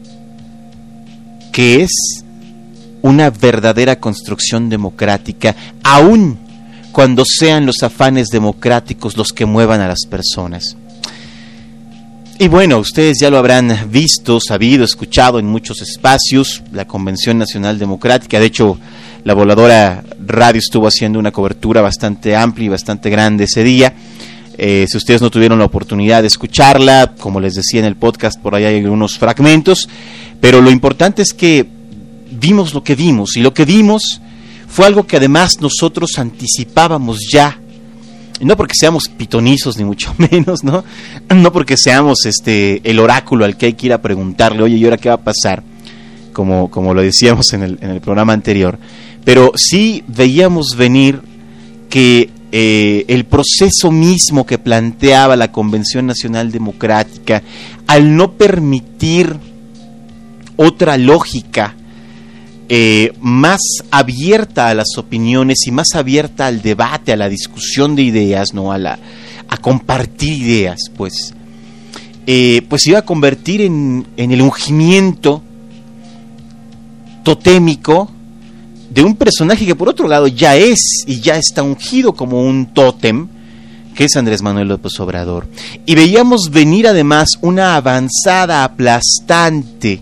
A: que es una verdadera construcción democrática, aun cuando sean los afanes democráticos los que muevan a las personas. Y bueno, ustedes ya lo habrán visto, sabido, escuchado en muchos espacios, la Convención Nacional Democrática. De hecho, la Voladora Radio estuvo haciendo una cobertura bastante amplia y bastante grande ese día. Eh, si ustedes no tuvieron la oportunidad de escucharla, como les decía en el podcast, por ahí hay algunos fragmentos, pero lo importante es que vimos lo que vimos, y lo que vimos fue algo que además nosotros anticipábamos ya, no porque seamos pitonizos ni mucho menos, no, no porque seamos este el oráculo al que hay que ir a preguntarle, oye, ¿y ahora qué va a pasar? como, como lo decíamos en el, en el programa anterior, pero sí veíamos venir que eh, el proceso mismo que planteaba la Convención Nacional Democrática, al no permitir otra lógica eh, más abierta a las opiniones y más abierta al debate, a la discusión de ideas, no a la a compartir ideas, pues, eh, pues se iba a convertir en, en el ungimiento totémico de un personaje que por otro lado ya es y ya está ungido como un tótem, que es Andrés Manuel López Obrador. Y veíamos venir además una avanzada aplastante,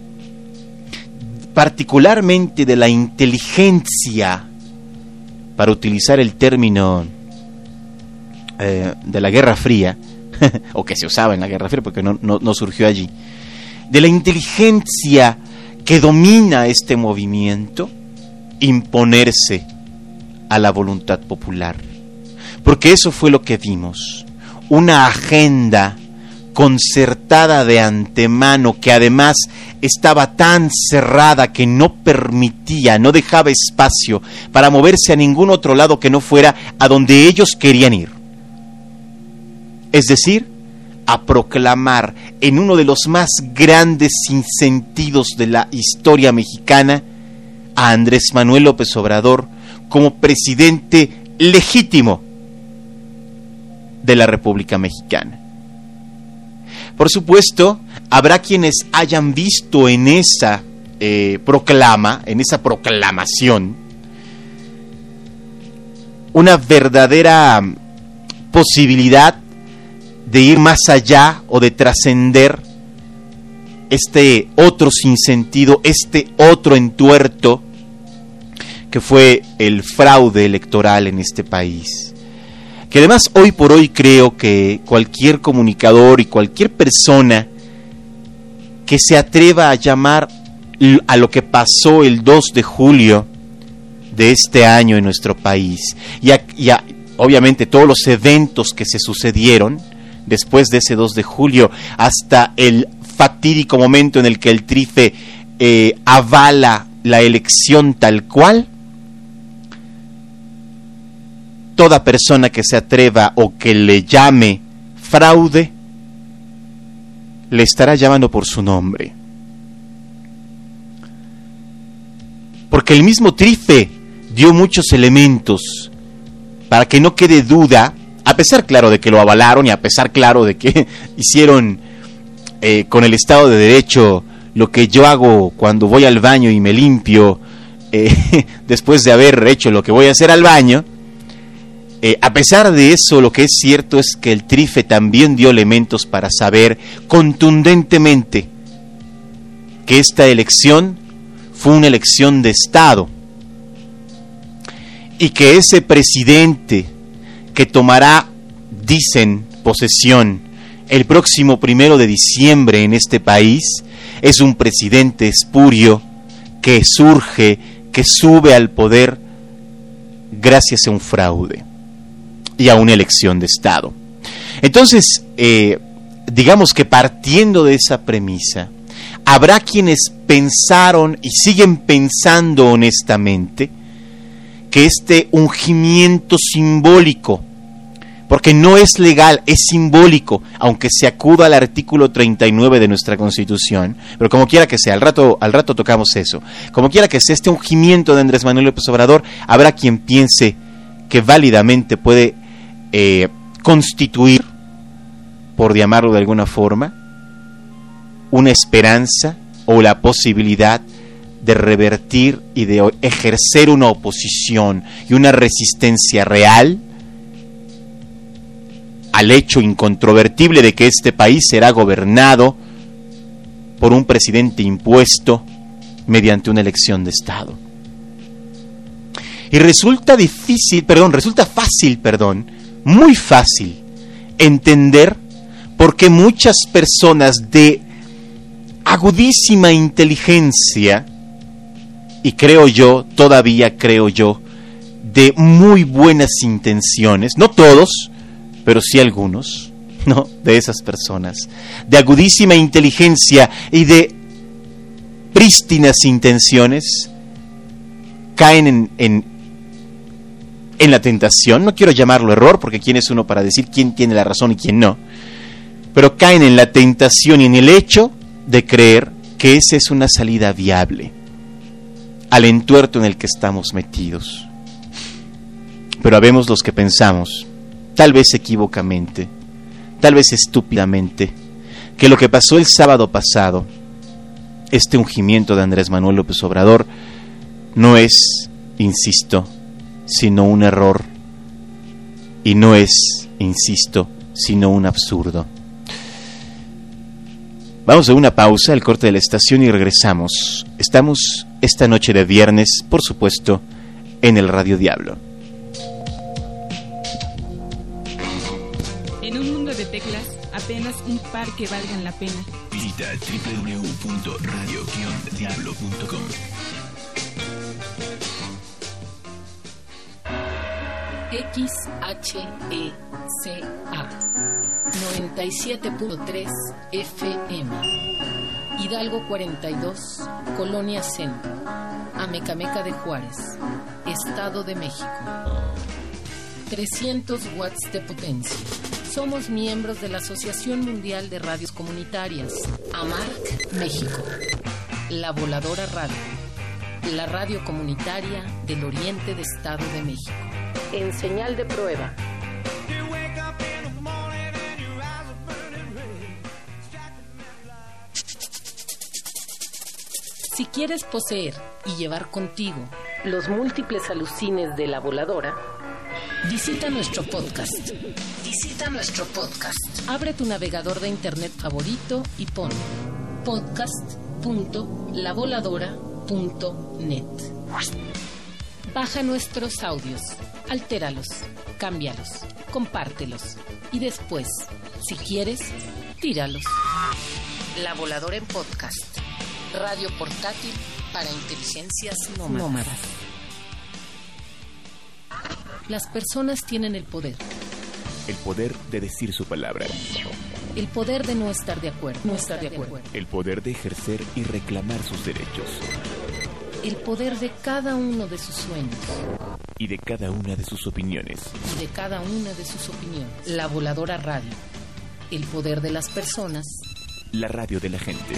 A: particularmente de la inteligencia, para utilizar el término eh, de la Guerra Fría, o que se usaba en la Guerra Fría porque no, no, no surgió allí, de la inteligencia que domina este movimiento, imponerse a la voluntad popular. Porque eso fue lo que vimos, una agenda concertada de antemano que además estaba tan cerrada que no permitía, no dejaba espacio para moverse a ningún otro lado que no fuera a donde ellos querían ir. Es decir, a proclamar en uno de los más grandes sinsentidos de la historia mexicana a Andrés Manuel López Obrador como presidente legítimo de la República Mexicana. Por supuesto, habrá quienes hayan visto en esa eh, proclama, en esa proclamación, una verdadera posibilidad de ir más allá o de trascender este otro sinsentido, este otro entuerto que fue el fraude electoral en este país. Que además hoy por hoy creo que cualquier comunicador y cualquier persona que se atreva a llamar a lo que pasó el dos de julio de este año en nuestro país y, a, y a, obviamente todos los eventos que se sucedieron después de ese dos de julio hasta el fatídico momento en el que el Trife eh, avala la elección tal cual, toda persona que se atreva o que le llame fraude, le estará llamando por su nombre. Porque el mismo Trife dio muchos elementos para que no quede duda, a pesar claro de que lo avalaron y a pesar claro de que hicieron eh, con el Estado de Derecho lo que yo hago cuando voy al baño y me limpio eh, después de haber hecho lo que voy a hacer al baño. Eh, a pesar de eso, lo que es cierto es que el Trife también dio elementos para saber contundentemente que esta elección fue una elección de Estado y que ese presidente que tomará, dicen, posesión el próximo primero de diciembre en este país es un presidente espurio que surge, que sube al poder gracias a un fraude y a una elección de Estado. Entonces, eh, digamos que partiendo de esa premisa, habrá quienes pensaron y siguen pensando honestamente que este ungimiento simbólico, porque no es legal, es simbólico, aunque se acuda al artículo treinta y nueve de nuestra Constitución, pero como quiera que sea, al rato, al rato tocamos eso, como quiera que sea este ungimiento de Andrés Manuel López Obrador, habrá quien piense que válidamente puede eh, constituir, por llamarlo de alguna forma, una esperanza o la posibilidad de revertir y de ejercer una oposición y una resistencia real al hecho incontrovertible de que este país será gobernado por un presidente impuesto mediante una elección de Estado. Y resulta difícil, perdón, resulta fácil, perdón, muy fácil entender por qué muchas personas de agudísima inteligencia, y creo yo, todavía creo yo, de muy buenas intenciones, no todos, pero sí algunos, ¿no?, de esas personas, de agudísima inteligencia y de prístinas intenciones, caen en, en, en la tentación. No quiero llamarlo error, porque quién es uno para decir quién tiene la razón y quién no, pero caen en la tentación y en el hecho de creer que esa es una salida viable al entuerto en el que estamos metidos. Pero habemos los que pensamos, tal vez equivocamente, tal vez estúpidamente, que lo que pasó el sábado pasado, este ungimiento de Andrés Manuel López Obrador, no es, insisto, sino un error, y no es, insisto, sino un absurdo. Vamos a una pausa, el corte de la estación, y regresamos. Estamos esta noche de viernes, por supuesto, en el Radio Diablo.
C: En un mundo de teclas, apenas un par que valgan la pena.
H: Visita doble u doble u doble u punto radio guion diablo punto com.
E: X H E C A noventa y siete punto tres F M, Hidalgo cuarenta y dos, Colonia Centro, Amecameca de Juárez, Estado de México. trescientos watts de potencia. Somos miembros de la Asociación Mundial de Radios Comunitarias, AMARC México. La Voladora Radio, la radio comunitaria del oriente de Estado de México. En señal de prueba. Si quieres poseer y llevar contigo los múltiples alucines de la voladora, visita nuestro podcast. Visita nuestro podcast. Abre tu navegador de internet favorito y pon podcast punto la voladora punto net. Baja nuestros audios, altéralos, cámbialos, compártelos y después, si quieres, tíralos. La Voladora en podcast. Radio portátil para inteligencias nómadas. nómadas. Las personas tienen el poder.
H: El poder de decir su palabra.
E: El poder de no estar de acuerdo. No estar de acuerdo.
H: El poder de ejercer y reclamar sus derechos.
E: El poder de cada uno de sus sueños.
H: Y de cada una de sus opiniones.
E: Y de cada una de sus opiniones. La Voladora Radio. El poder de las personas.
H: La radio de la gente.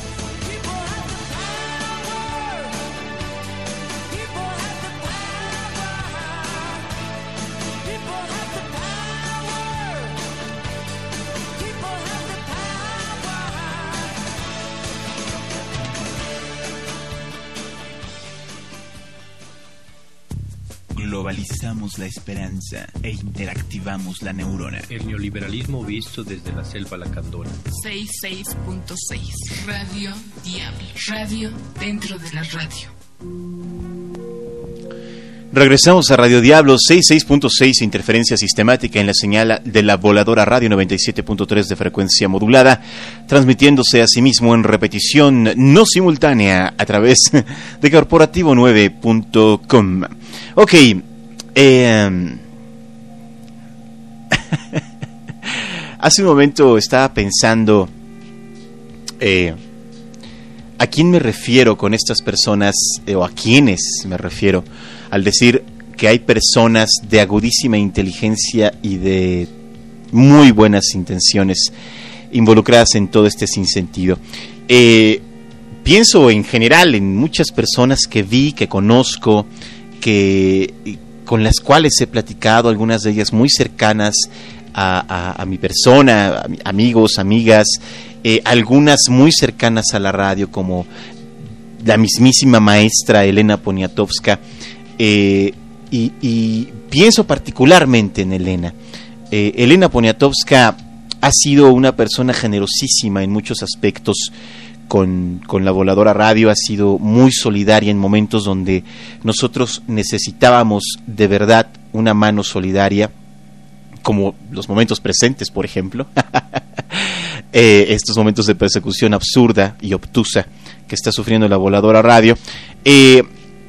H: Globalizamos la esperanza e interactivamos la neurona.
F: El neoliberalismo visto desde la selva lacandona.
I: sesenta y seis punto seis Radio Diablo. Radio dentro de la radio.
A: Regresamos a Radio Diablo, sesenta y seis punto seis, interferencia sistemática en la señal de la Voladora Radio, noventa y siete punto tres de frecuencia modulada, transmitiéndose a sí mismo en repetición no simultánea a través de corporativo nueve punto com. Ok, eh, hace un momento estaba pensando eh, a quién me refiero con estas personas, eh, o a quiénes me refiero al decir que hay personas de agudísima inteligencia y de muy buenas intenciones involucradas en todo este sinsentido. Eh, pienso en general en muchas personas que vi, que conozco, que con las cuales he platicado, algunas de ellas muy cercanas a, a, a mi persona, a mi, amigos, amigas, eh, algunas muy cercanas a la radio, como la mismísima maestra Elena Poniatowska. Eh, y, y pienso particularmente en Elena. Eh, Elena Poniatowska ha sido una persona generosísima en muchos aspectos con, con la Voladora Radio, ha sido muy solidaria en momentos donde nosotros necesitábamos de verdad una mano solidaria, como los momentos presentes, por ejemplo. eh, estos momentos de persecución absurda y obtusa que está sufriendo la Voladora Radio. Eh,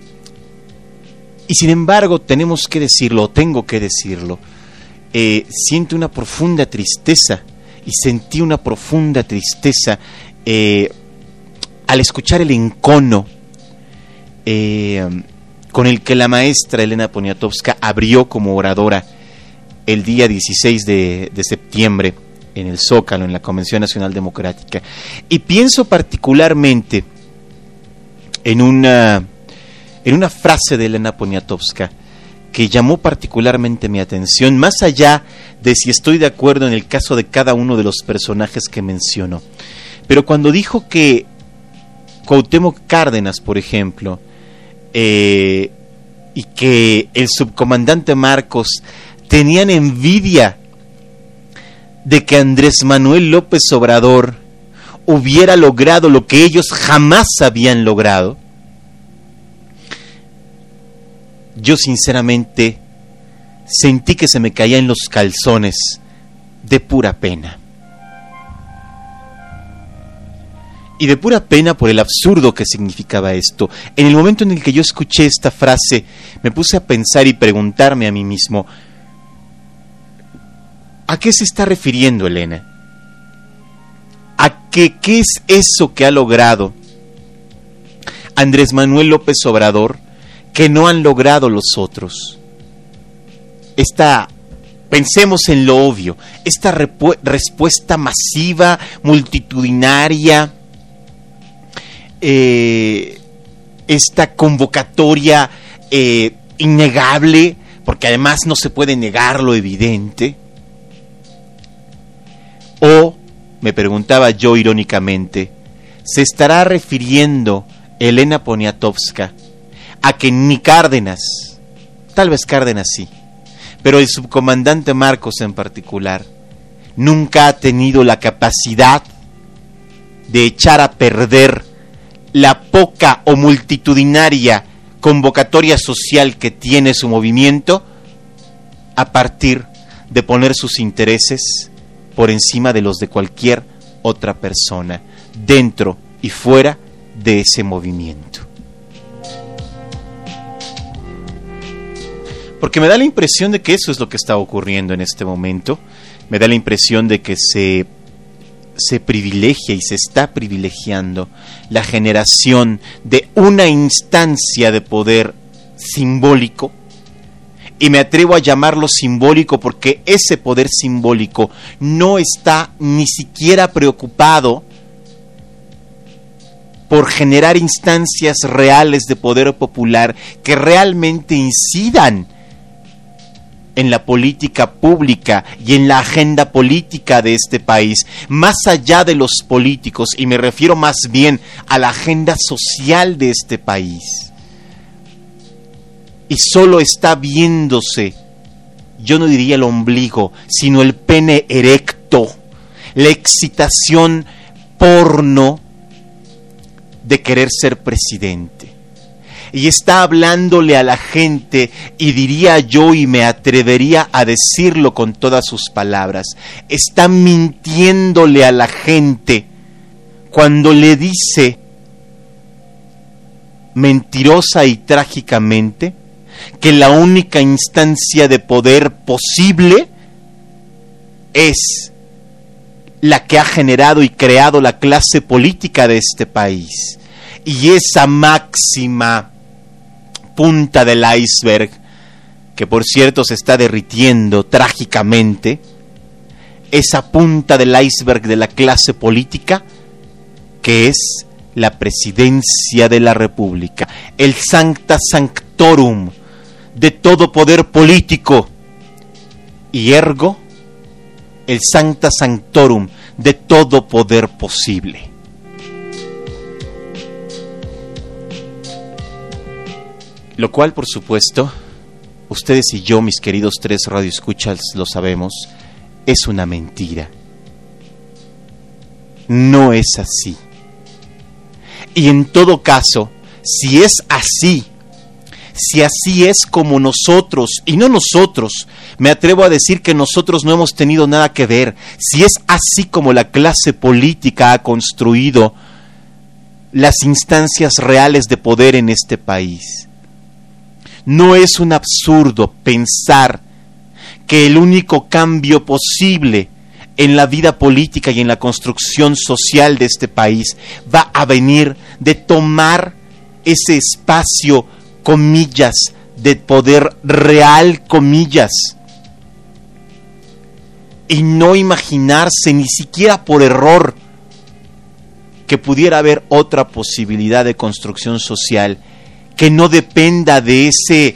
A: Y sin embargo, tenemos que decirlo, o tengo que decirlo, eh, siento una profunda tristeza, y sentí una profunda tristeza eh, al escuchar el encono eh, con el que la maestra Elena Poniatowska abrió como oradora el día dieciséis de, de septiembre en el Zócalo, en la Convención Nacional Democrática. Y pienso particularmente en una, en una frase de Elena Poniatowska que llamó particularmente mi atención, más allá de si estoy de acuerdo en el caso de cada uno de los personajes que mencionó. Pero cuando dijo que Cuauhtémoc Cárdenas, por ejemplo, eh, y que el subcomandante Marcos tenían envidia de que Andrés Manuel López Obrador hubiera logrado lo que ellos jamás habían logrado, yo sinceramente sentí que se me caían los calzones de pura pena. Y de pura pena por el absurdo que significaba esto. En el momento en el que yo escuché esta frase, me puse a pensar y preguntarme a mí mismo, ¿a qué se está refiriendo Elena? ¿A qué, qué es eso que ha logrado Andrés Manuel López Obrador que no han logrado los otros? Esta, pensemos en lo obvio, esta repu- respuesta masiva, multitudinaria, eh, esta convocatoria eh, innegable, porque además no se puede negar lo evidente. O, me preguntaba yo irónicamente, ¿se estará refiriendo Elena Poniatowska a que ni Cárdenas, tal vez Cárdenas sí, pero el subcomandante Marcos en particular, nunca ha tenido la capacidad de echar a perder la poca o multitudinaria convocatoria social que tiene su movimiento a partir de poner sus intereses por encima de los de cualquier otra persona, dentro y fuera de ese movimiento? Porque me da la impresión de que eso es lo que está ocurriendo en este momento. Me da la impresión de que se, se privilegia y se está privilegiando la generación de una instancia de poder simbólico. Y me atrevo a llamarlo simbólico porque ese poder simbólico no está ni siquiera preocupado por generar instancias reales de poder popular que realmente incidan en la política pública y en la agenda política de este país, más allá de los políticos, y me refiero más bien a la agenda social de este país. Y solo está viéndose, yo no diría el ombligo, sino el pene erecto, la excitación porno de querer ser presidente. Y está hablándole a la gente, y diría yo y me atrevería a decirlo con todas sus palabras, está mintiéndole a la gente cuando le dice mentirosa y trágicamente que la única instancia de poder posible es la que ha generado y creado la clase política de este país. Y esa máxima punta del iceberg, que por cierto se está derritiendo trágicamente, esa punta del iceberg de la clase política, que es la presidencia de la República, el sancta sanctorum de todo poder político, y ergo, el sancta sanctorum de todo poder posible. Lo cual, por supuesto, ustedes y yo, mis queridos tres radioescuchas, lo sabemos, es una mentira. No es así. Y en todo caso, si es así, si así es como nosotros, y no nosotros, me atrevo a decir que nosotros no hemos tenido nada que ver, si es así como la clase política ha construido las instancias reales de poder en este país, no es un absurdo pensar que el único cambio posible en la vida política y en la construcción social de este país va a venir de tomar ese espacio, comillas, de poder real, comillas, y no imaginarse ni siquiera por error que pudiera haber otra posibilidad de construcción social que no dependa de ese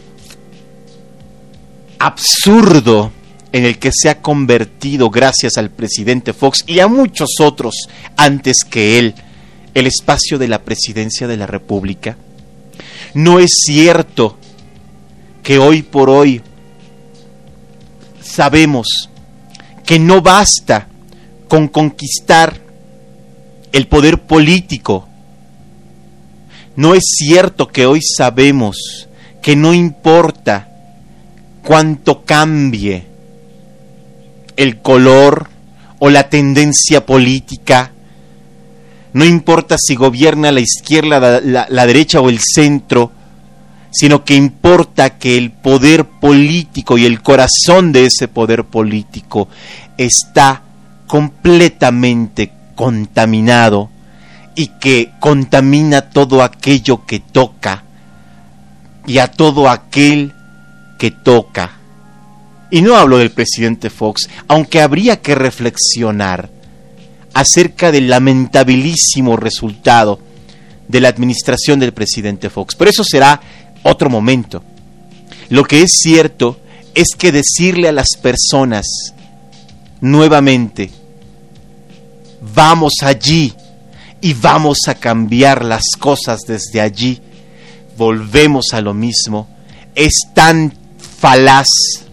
A: absurdo en el que se ha convertido, gracias al presidente Fox y a muchos otros antes que él, el espacio de la presidencia de la República. No es cierto que hoy por hoy sabemos que no basta con conquistar el poder político. No es cierto que hoy sabemos que no importa cuánto cambie el color o la tendencia política, no importa si gobierna la izquierda, la, la, la derecha o el centro, sino que importa que el poder político y el corazón de ese poder político está completamente contaminado y que contamina todo aquello que toca y a todo aquel que toca. Y no hablo del presidente Fox, aunque habría que reflexionar acerca del lamentabilísimo resultado de la administración del presidente Fox. Pero eso será otro momento. Lo que es cierto es que decirle a las personas nuevamente, vamos allí y vamos a cambiar las cosas desde allí, volvemos a lo mismo, es tan falaz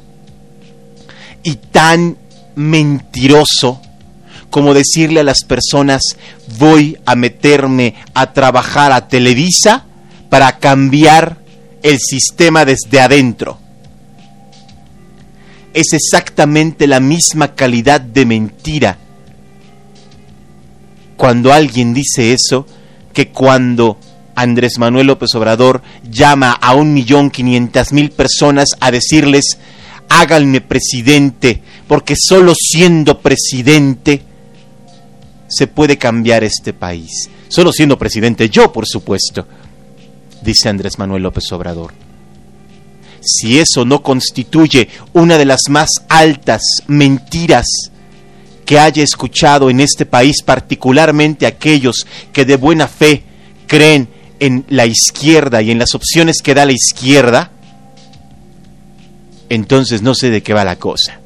A: y tan mentiroso como decirle a las personas, voy a meterme a trabajar a Televisa para cambiar el sistema desde adentro. Es exactamente la misma calidad de mentira cuando alguien dice eso que cuando Andrés Manuel López Obrador llama a un millón quinientas mil personas a decirles, háganme presidente, porque solo siendo presidente se puede cambiar este país. Solo siendo presidente yo, por supuesto, dice Andrés Manuel López Obrador. Si eso no constituye una de las más altas mentiras que haya escuchado en este país, particularmente aquellos que de buena fe creen en la izquierda y en las opciones que da la izquierda, entonces no sé de qué va la cosa.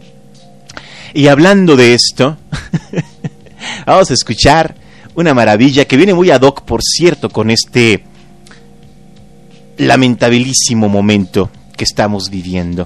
A: Y hablando de esto, vamos a escuchar una maravilla que viene muy ad hoc, por cierto, con este lamentabilísimo momento que estamos viviendo.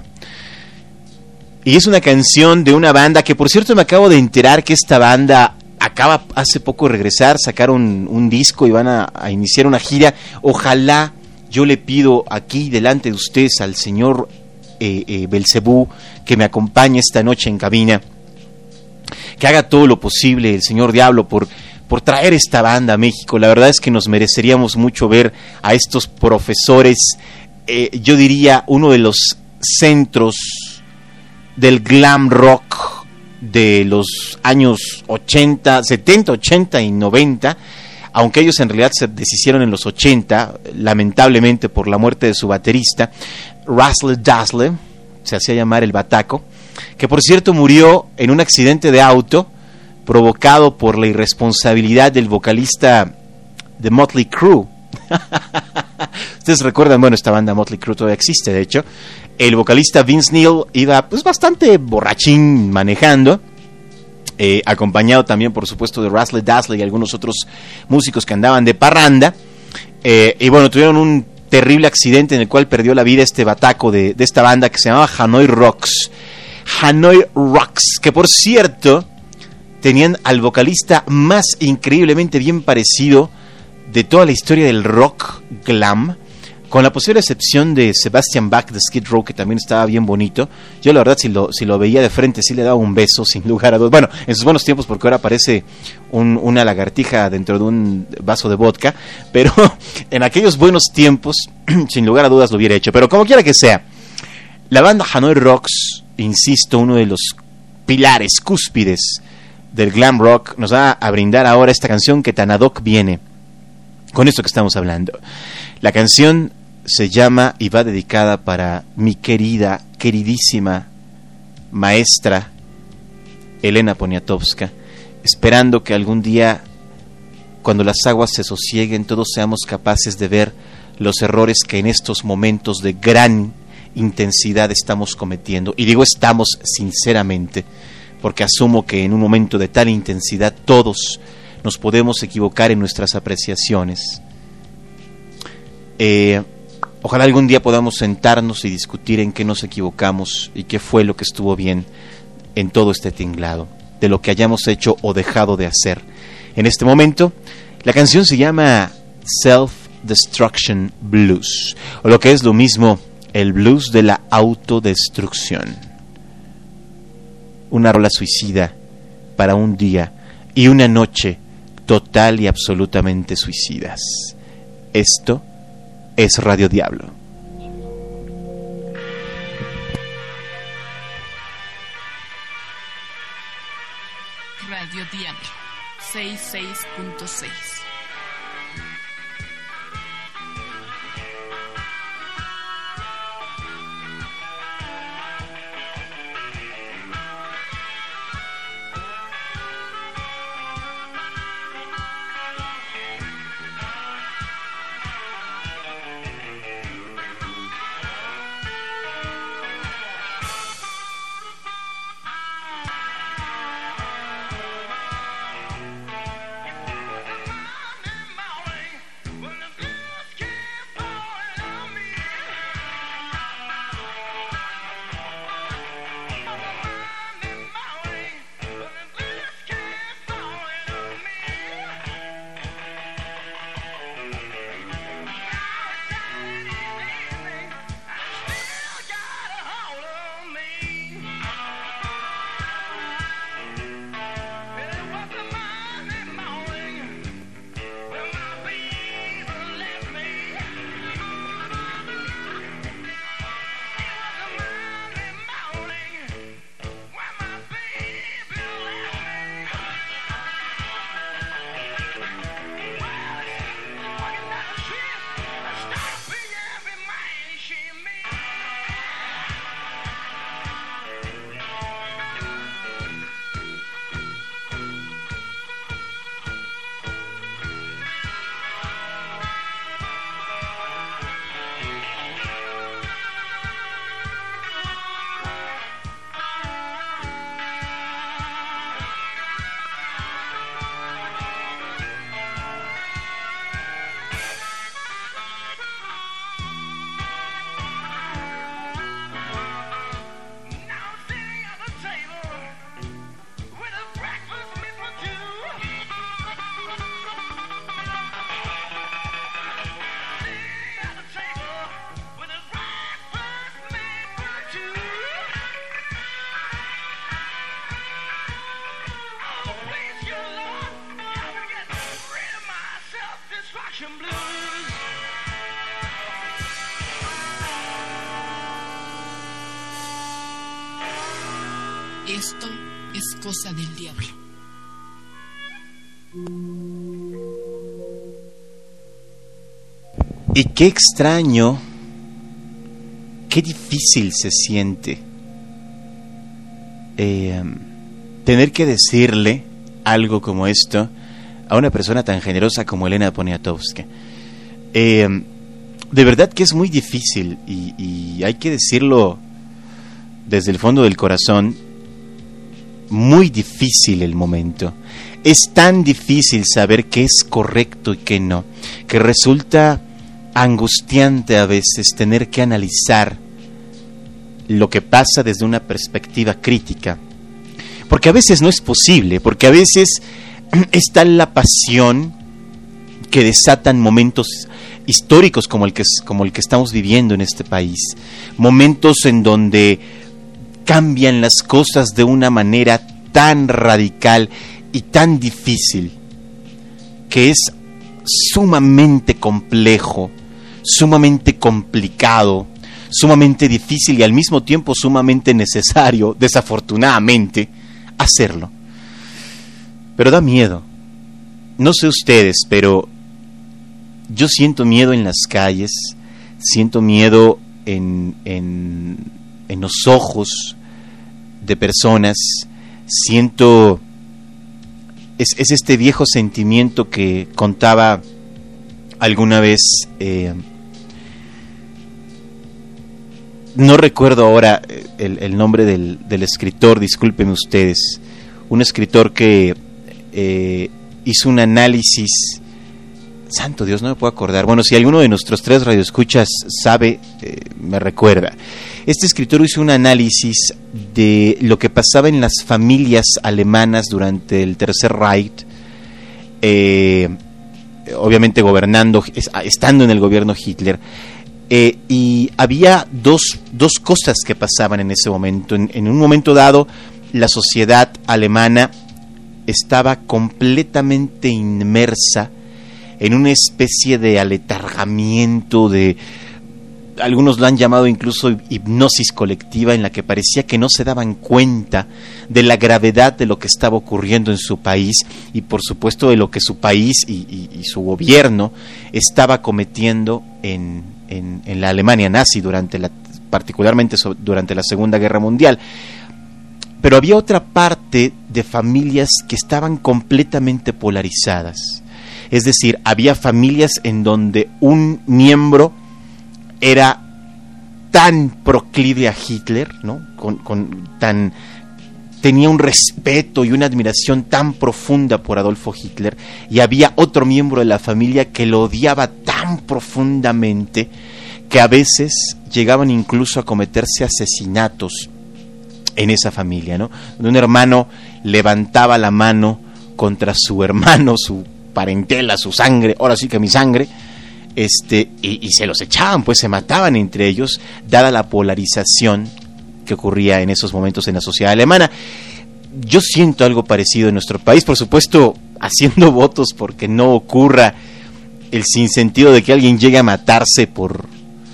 A: Y es una canción de una banda que, por cierto, me acabo de enterar que esta banda acaba hace poco de regresar, sacaron un disco y van a, a iniciar una gira. Ojalá, yo le pido aquí delante de ustedes al señor eh, eh, Belcebú que me acompañe esta noche en cabina, que haga todo lo posible el señor Diablo por, por traer esta banda a México. La verdad es que nos mereceríamos mucho ver a estos profesores, eh, yo diría uno de los centros del glam rock de los años ochenta, setenta, ochenta y noventa, aunque ellos en realidad se deshicieron en los ochenta, lamentablemente por la muerte de su baterista, Razzle Dazzle, se hacía llamar el Bataco, que por cierto murió en un accidente de auto provocado por la irresponsabilidad del vocalista de Motley Crue. Ustedes recuerdan, bueno, esta banda Motley Crue todavía existe, de hecho. El vocalista Vince Neil iba pues bastante borrachín manejando, eh, acompañado también por supuesto de Razzle Dazzle y algunos otros músicos que andaban de parranda, eh, y bueno, tuvieron un terrible accidente en el cual perdió la vida este bataco de, de esta banda que se llamaba Hanoi Rocks. Hanoi Rocks, que por cierto tenían al vocalista más increíblemente bien parecido de toda la historia del rock glam, con la posible excepción de Sebastian Bach de Skid Row, que también estaba bien bonito. Yo la verdad si lo, si lo veía de frente sí le daba un beso sin lugar a dudas. Bueno, en sus buenos tiempos, porque ahora parece un, una lagartija dentro de un vaso de vodka, pero en aquellos buenos tiempos sin lugar a dudas lo hubiera hecho. Pero como quiera que sea, la banda Hanoi Rocks, insisto, uno de los pilares, cúspides del glam rock, nos va a brindar ahora esta canción que tan ad hoc viene con esto que estamos hablando. La canción se llama y va dedicada para mi querida, queridísima maestra Elena Poniatowska, esperando que algún día, cuando las aguas se sosieguen, todos seamos capaces de ver los errores que en estos momentos de gran intensidad estamos cometiendo. Y digo estamos sinceramente, porque asumo que en un momento de tal intensidad todos nos podemos equivocar en nuestras apreciaciones. Eh, ojalá algún día podamos sentarnos y discutir en qué nos equivocamos y qué fue lo que estuvo bien en todo este tinglado, de lo que hayamos hecho o dejado de hacer. En este momento, la canción se llama Self-Destruction Blues, o lo que es lo mismo, el blues de la autodestrucción. Una rola suicida para un día y una noche total y absolutamente suicidas. Esto es Radio Diablo.
I: Radio Diablo sesenta y seis punto seis. Esto es cosa del diablo.
A: Y qué extraño, qué difícil se siente eh, tener que decirle algo como esto a una persona tan generosa como Elena Poniatowska. Eh, de verdad que es muy difícil y, y hay que decirlo desde el fondo del corazón. Muy difícil el momento. Es tan difícil saber qué es correcto y qué no, que resulta angustiante a veces tener que analizar lo que pasa desde una perspectiva crítica. Porque a veces no es posible, porque a veces está la pasión que desatan momentos históricos como el que, como el que estamos viviendo en este país. Momentos en donde cambian las cosas de una manera tan radical y tan difícil que es sumamente complejo, sumamente complicado, sumamente difícil y al mismo tiempo sumamente necesario, desafortunadamente, hacerlo. Pero da miedo. No sé ustedes, pero yo siento miedo en las calles, siento miedo en, en, en los ojos de personas, siento... Es, es este viejo sentimiento que contaba alguna vez, eh, no recuerdo ahora el, el nombre del, del escritor, discúlpenme ustedes, un escritor que eh, hizo un análisis, santo Dios, no me puedo acordar, bueno, si alguno de nuestros tres radioescuchas sabe, eh, me recuerda. Este escritor hizo un análisis de lo que pasaba en las familias alemanas durante el Tercer Reich, eh, obviamente gobernando, estando en el gobierno Hitler, eh, y había dos, dos cosas que pasaban en ese momento. En, en un momento dado, la sociedad alemana estaba completamente inmersa en una especie de aletargamiento, de... algunos lo han llamado incluso hipnosis colectiva, en la que parecía que no se daban cuenta de la gravedad de lo que estaba ocurriendo en su país y por supuesto de lo que su país y, y, y su gobierno estaba cometiendo en, en, en la Alemania nazi, durante la, particularmente so, durante la Segunda Guerra Mundial. Pero había otra parte de familias que estaban completamente polarizadas. Es decir, había familias en donde un miembro era tan proclive a Hitler, ¿no? Con, con tan tenía un respeto y una admiración tan profunda por Adolfo Hitler, y había otro miembro de la familia que lo odiaba tan profundamente que a veces llegaban incluso a cometerse asesinatos en esa familia, ¿no? Un hermano levantaba la mano contra su hermano, su parentela, su sangre, ahora sí que mi sangre, este, y, y se los echaban, pues se mataban entre ellos, dada la polarización que ocurría en esos momentos en la sociedad alemana. Yo siento algo parecido en nuestro país, por supuesto, haciendo votos porque no ocurra el sinsentido de que alguien llegue a matarse por,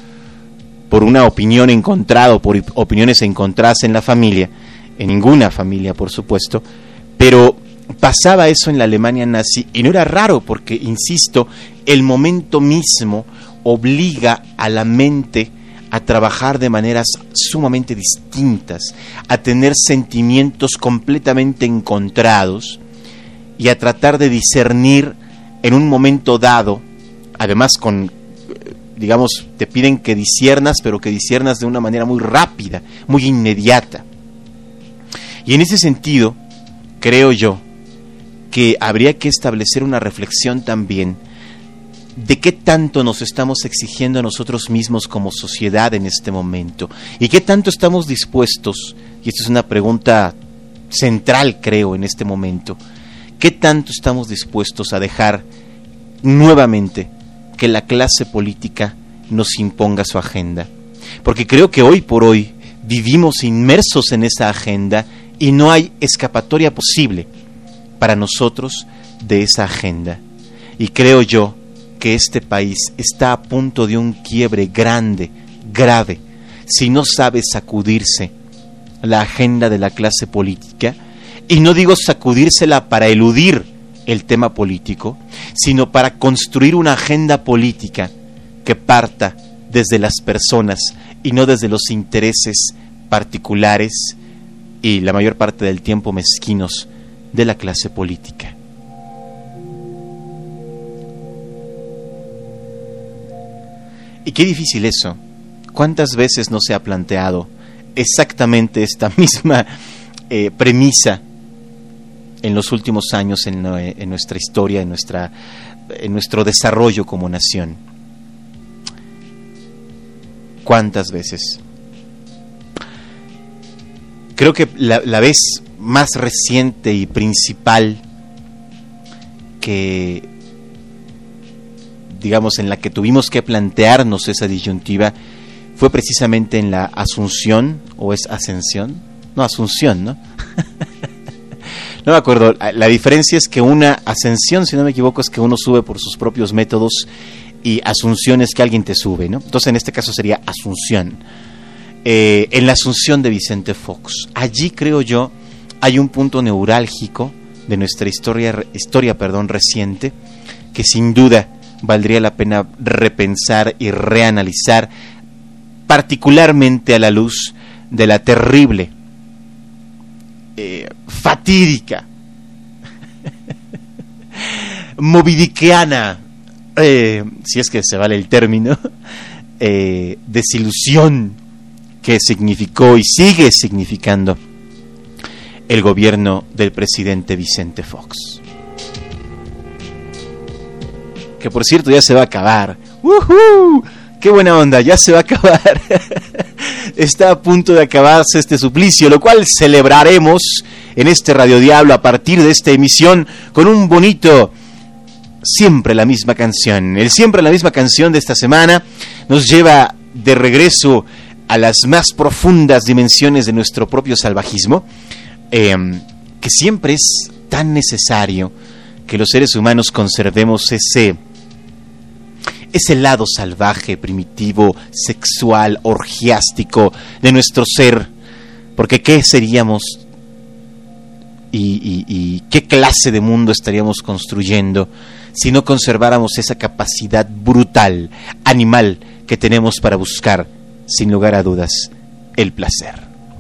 A: por una opinión encontrada o por opiniones encontradas en la familia, en ninguna familia, por supuesto, pero pasaba eso en la Alemania nazi y no era raro porque, insisto, el momento mismo obliga a la mente a trabajar de maneras sumamente distintas, a tener sentimientos completamente encontrados y a tratar de discernir en un momento dado, además con, digamos, te piden que disciernas, pero que disciernas de una manera muy rápida, muy inmediata. Y en ese sentido, creo yo, que habría que establecer una reflexión también de qué tanto nos estamos exigiendo a nosotros mismos como sociedad en este momento y qué tanto estamos dispuestos, y esta es una pregunta central creo en este momento, qué tanto estamos dispuestos a dejar nuevamente que la clase política nos imponga su agenda, porque creo que hoy por hoy vivimos inmersos en esa agenda y no hay escapatoria posible para nosotros de esa agenda. Y creo yo que este país está a punto de un quiebre grande, grave, si no sabe sacudirse la agenda de la clase política, y no digo sacudírsela para eludir el tema político, sino para construir una agenda política que parta desde las personas y no desde los intereses particulares y la mayor parte del tiempo mezquinos de la clase política. Y qué difícil eso. ¿Cuántas veces no se ha planteado exactamente esta misma eh, premisa en los últimos años en, en nuestra historia, en, nuestra, en nuestro desarrollo como nación? ¿Cuántas veces? Creo que la, la vez más reciente y principal que, digamos, en la que tuvimos que plantearnos esa disyuntiva fue precisamente en la Asunción, o es Ascensión, no, Asunción, ¿no? No me acuerdo, la diferencia es que una ascensión, si no me equivoco, es que uno sube por sus propios métodos, y Asunción es que alguien te sube, ¿no? Entonces en este caso sería Asunción. Eh, en la Asunción de Vicente Fox. Allí creo yo hay un punto neurálgico de nuestra historia, historia perdón, reciente, que sin duda valdría la pena repensar y reanalizar, particularmente a la luz de la terrible, eh, fatídica, movidiqueana, eh, si es que se vale el término, eh, desilusión que significó y sigue significando el gobierno del presidente Vicente Fox. Que por cierto ya se va a acabar. ¡Woohoo! ¡Qué buena onda! Ya se va a acabar. Está a punto de acabarse este suplicio, lo cual celebraremos en este Radio Diablo a partir de esta emisión con un bonito Siempre la misma canción. El Siempre la misma canción de esta semana nos lleva de regreso a las más profundas dimensiones de nuestro propio salvajismo, eh, que siempre es tan necesario que los seres humanos conservemos ese, ese lado salvaje, primitivo, sexual, orgiástico de nuestro ser, porque ¿qué seríamos y, y, y qué clase de mundo estaríamos construyendo si no conserváramos esa capacidad brutal, animal, que tenemos para buscar, sin lugar a dudas, el placer?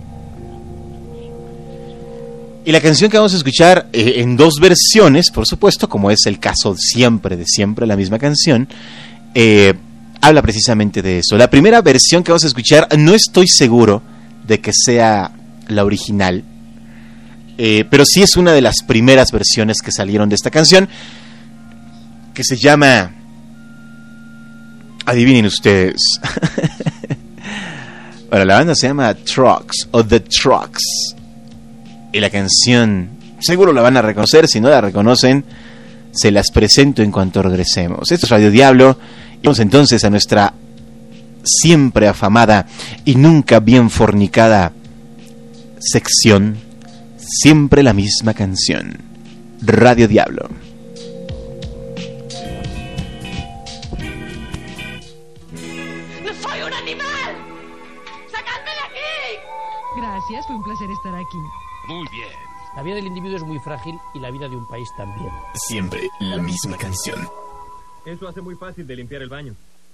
A: Y la canción que vamos a escuchar eh, en dos versiones, por supuesto, como es el caso siempre de siempre la misma canción, eh, habla precisamente de eso. La primera versión que vamos a escuchar, no estoy seguro de que sea la original, eh, pero sí es una de las primeras versiones que salieron de esta canción, que se llama, adivinen ustedes, ahora la banda se llama Trucks o The Trucks, y la canción seguro la van a reconocer. Si no la reconocen, se las presento en cuanto regresemos. Esto es Radio Diablo y vamos entonces a nuestra siempre afamada y nunca bien fornicada sección, Siempre la misma canción, Radio Diablo.
J: ¡No soy un animal! ¡Sacadme de aquí!
K: Gracias, fue un placer estar aquí.
L: Muy bien.
M: La vida del individuo es muy frágil y la vida de un país también.
H: Siempre la misma canción.
N: Eso hace muy fácil de limpiar el baño.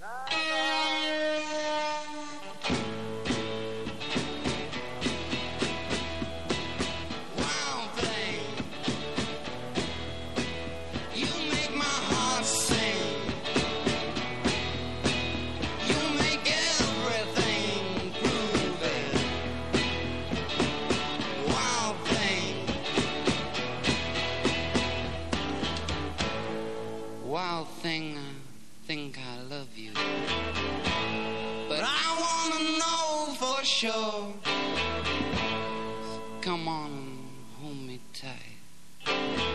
O: Wild thing, I think I love you, but I wanna know for sure. So come on and hold me tight.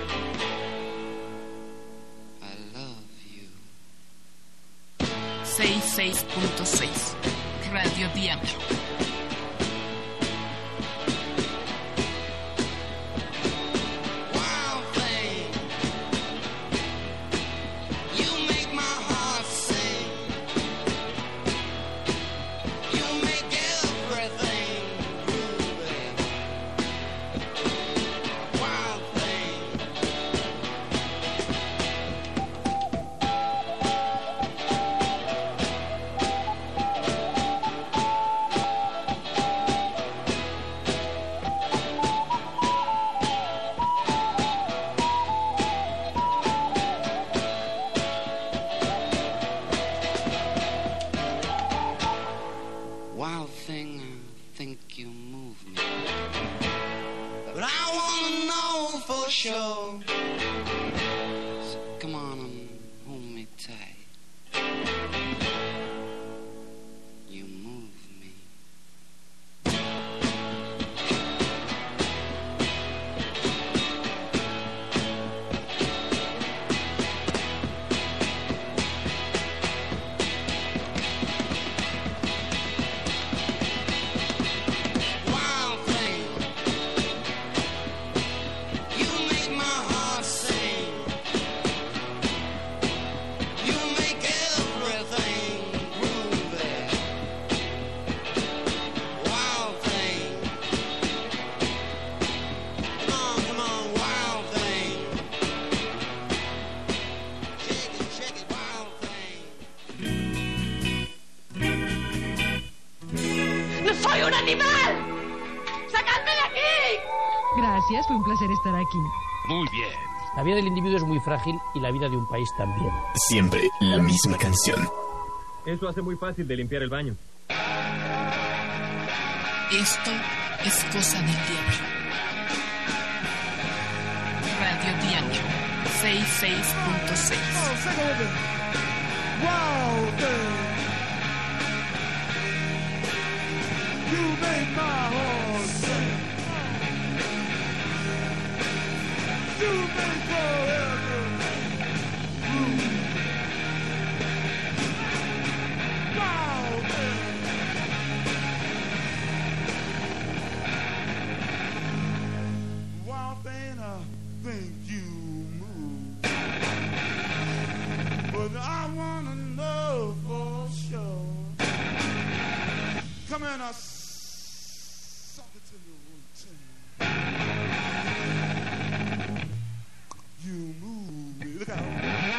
O: I love you.
I: sesenta y seis punto seis Radio Diablo.
J: animal! ¡Sacadme de aquí!
K: Gracias, fue un placer estar aquí.
F: Muy bien.
M: La vida del individuo es muy frágil y la vida de un país también.
H: Siempre la misma canción.
N: Eso hace muy fácil de limpiar el baño.
I: Esto es cosa del diablo. Radio Diablo sesenta y seis punto seis.
L: Wow, you make my heart sing. You make forever. Wow, wow, man, I think you move, but I wanna know for sure. Come in, I suck it to me one time. You move me. Look out.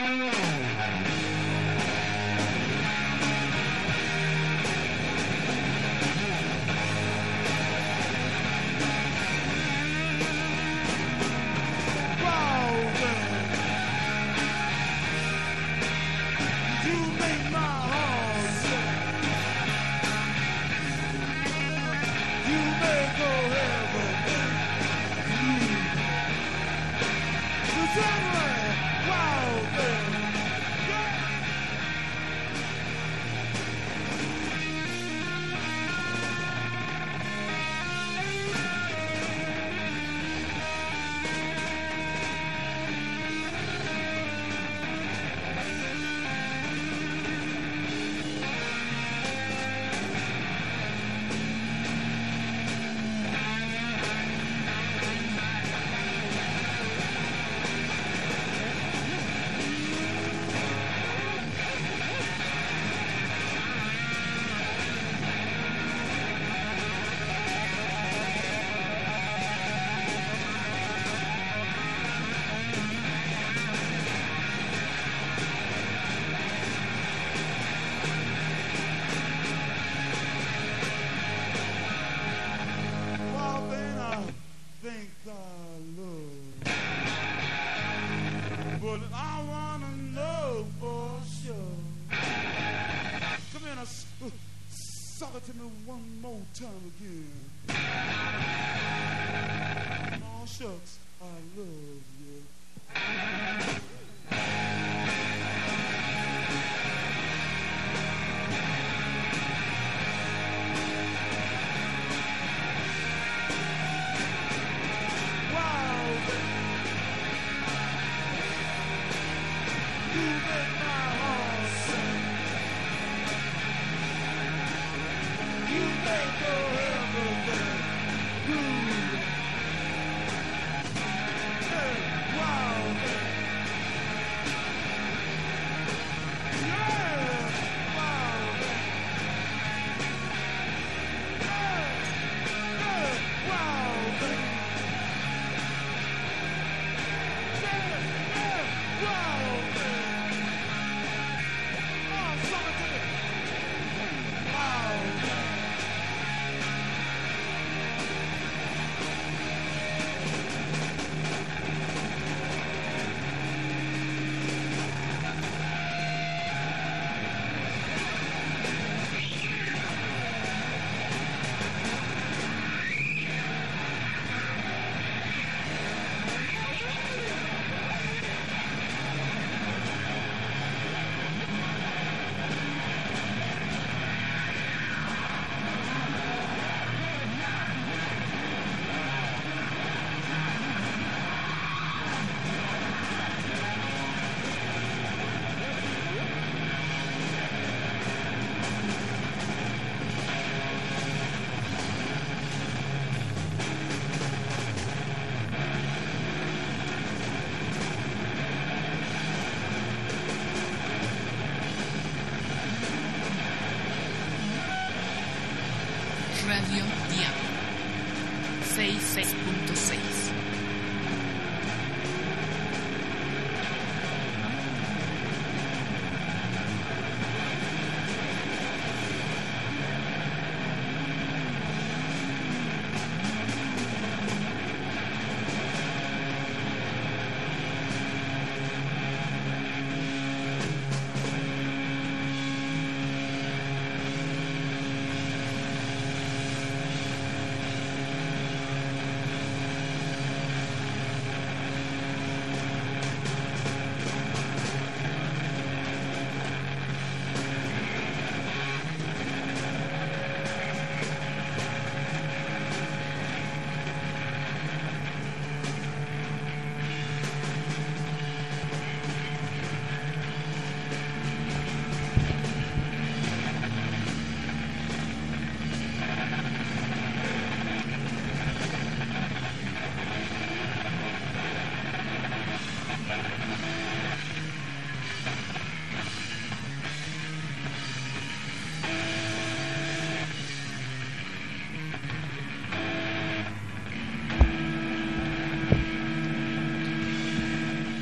L: Suck it to me one more time again. Oh, shucks, I love you. Wow, you make my heart sing. You make everything good. Hey, wow. Yeah, wow. Hey, hey, wow. Yeah, yeah, wow. Oh, something to it. Wow.
I: Radio Diablo sesenta y seis punto seis.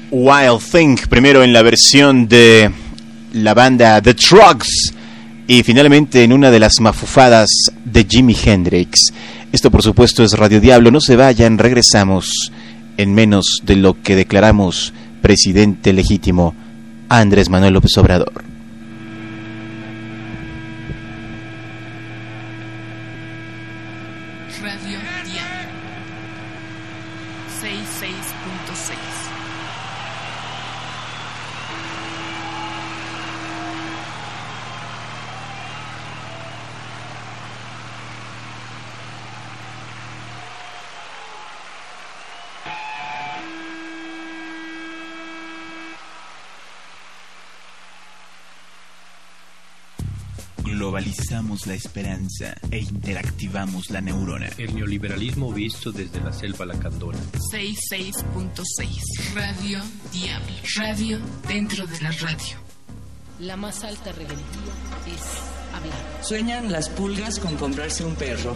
A: Wild Thing, primero en la versión de la banda The Trucks y finalmente en una de las mafufadas de Jimi Hendrix. Esto por supuesto es Radio Diablo, no se vayan, regresamos en menos de lo que declaramos presidente legítimo Andrés Manuel López Obrador.
I: Radio Diablo sesenta y seis punto seis.
H: Globalizamos la esperanza e interactivamos la neurona.
F: El neoliberalismo visto desde la selva lacandona.
I: sesenta y seis punto seis. Radio Diablo. Radio dentro de la radio.
E: La más alta rebeldía es hablar.
P: Sueñan las pulgas con comprarse un perro.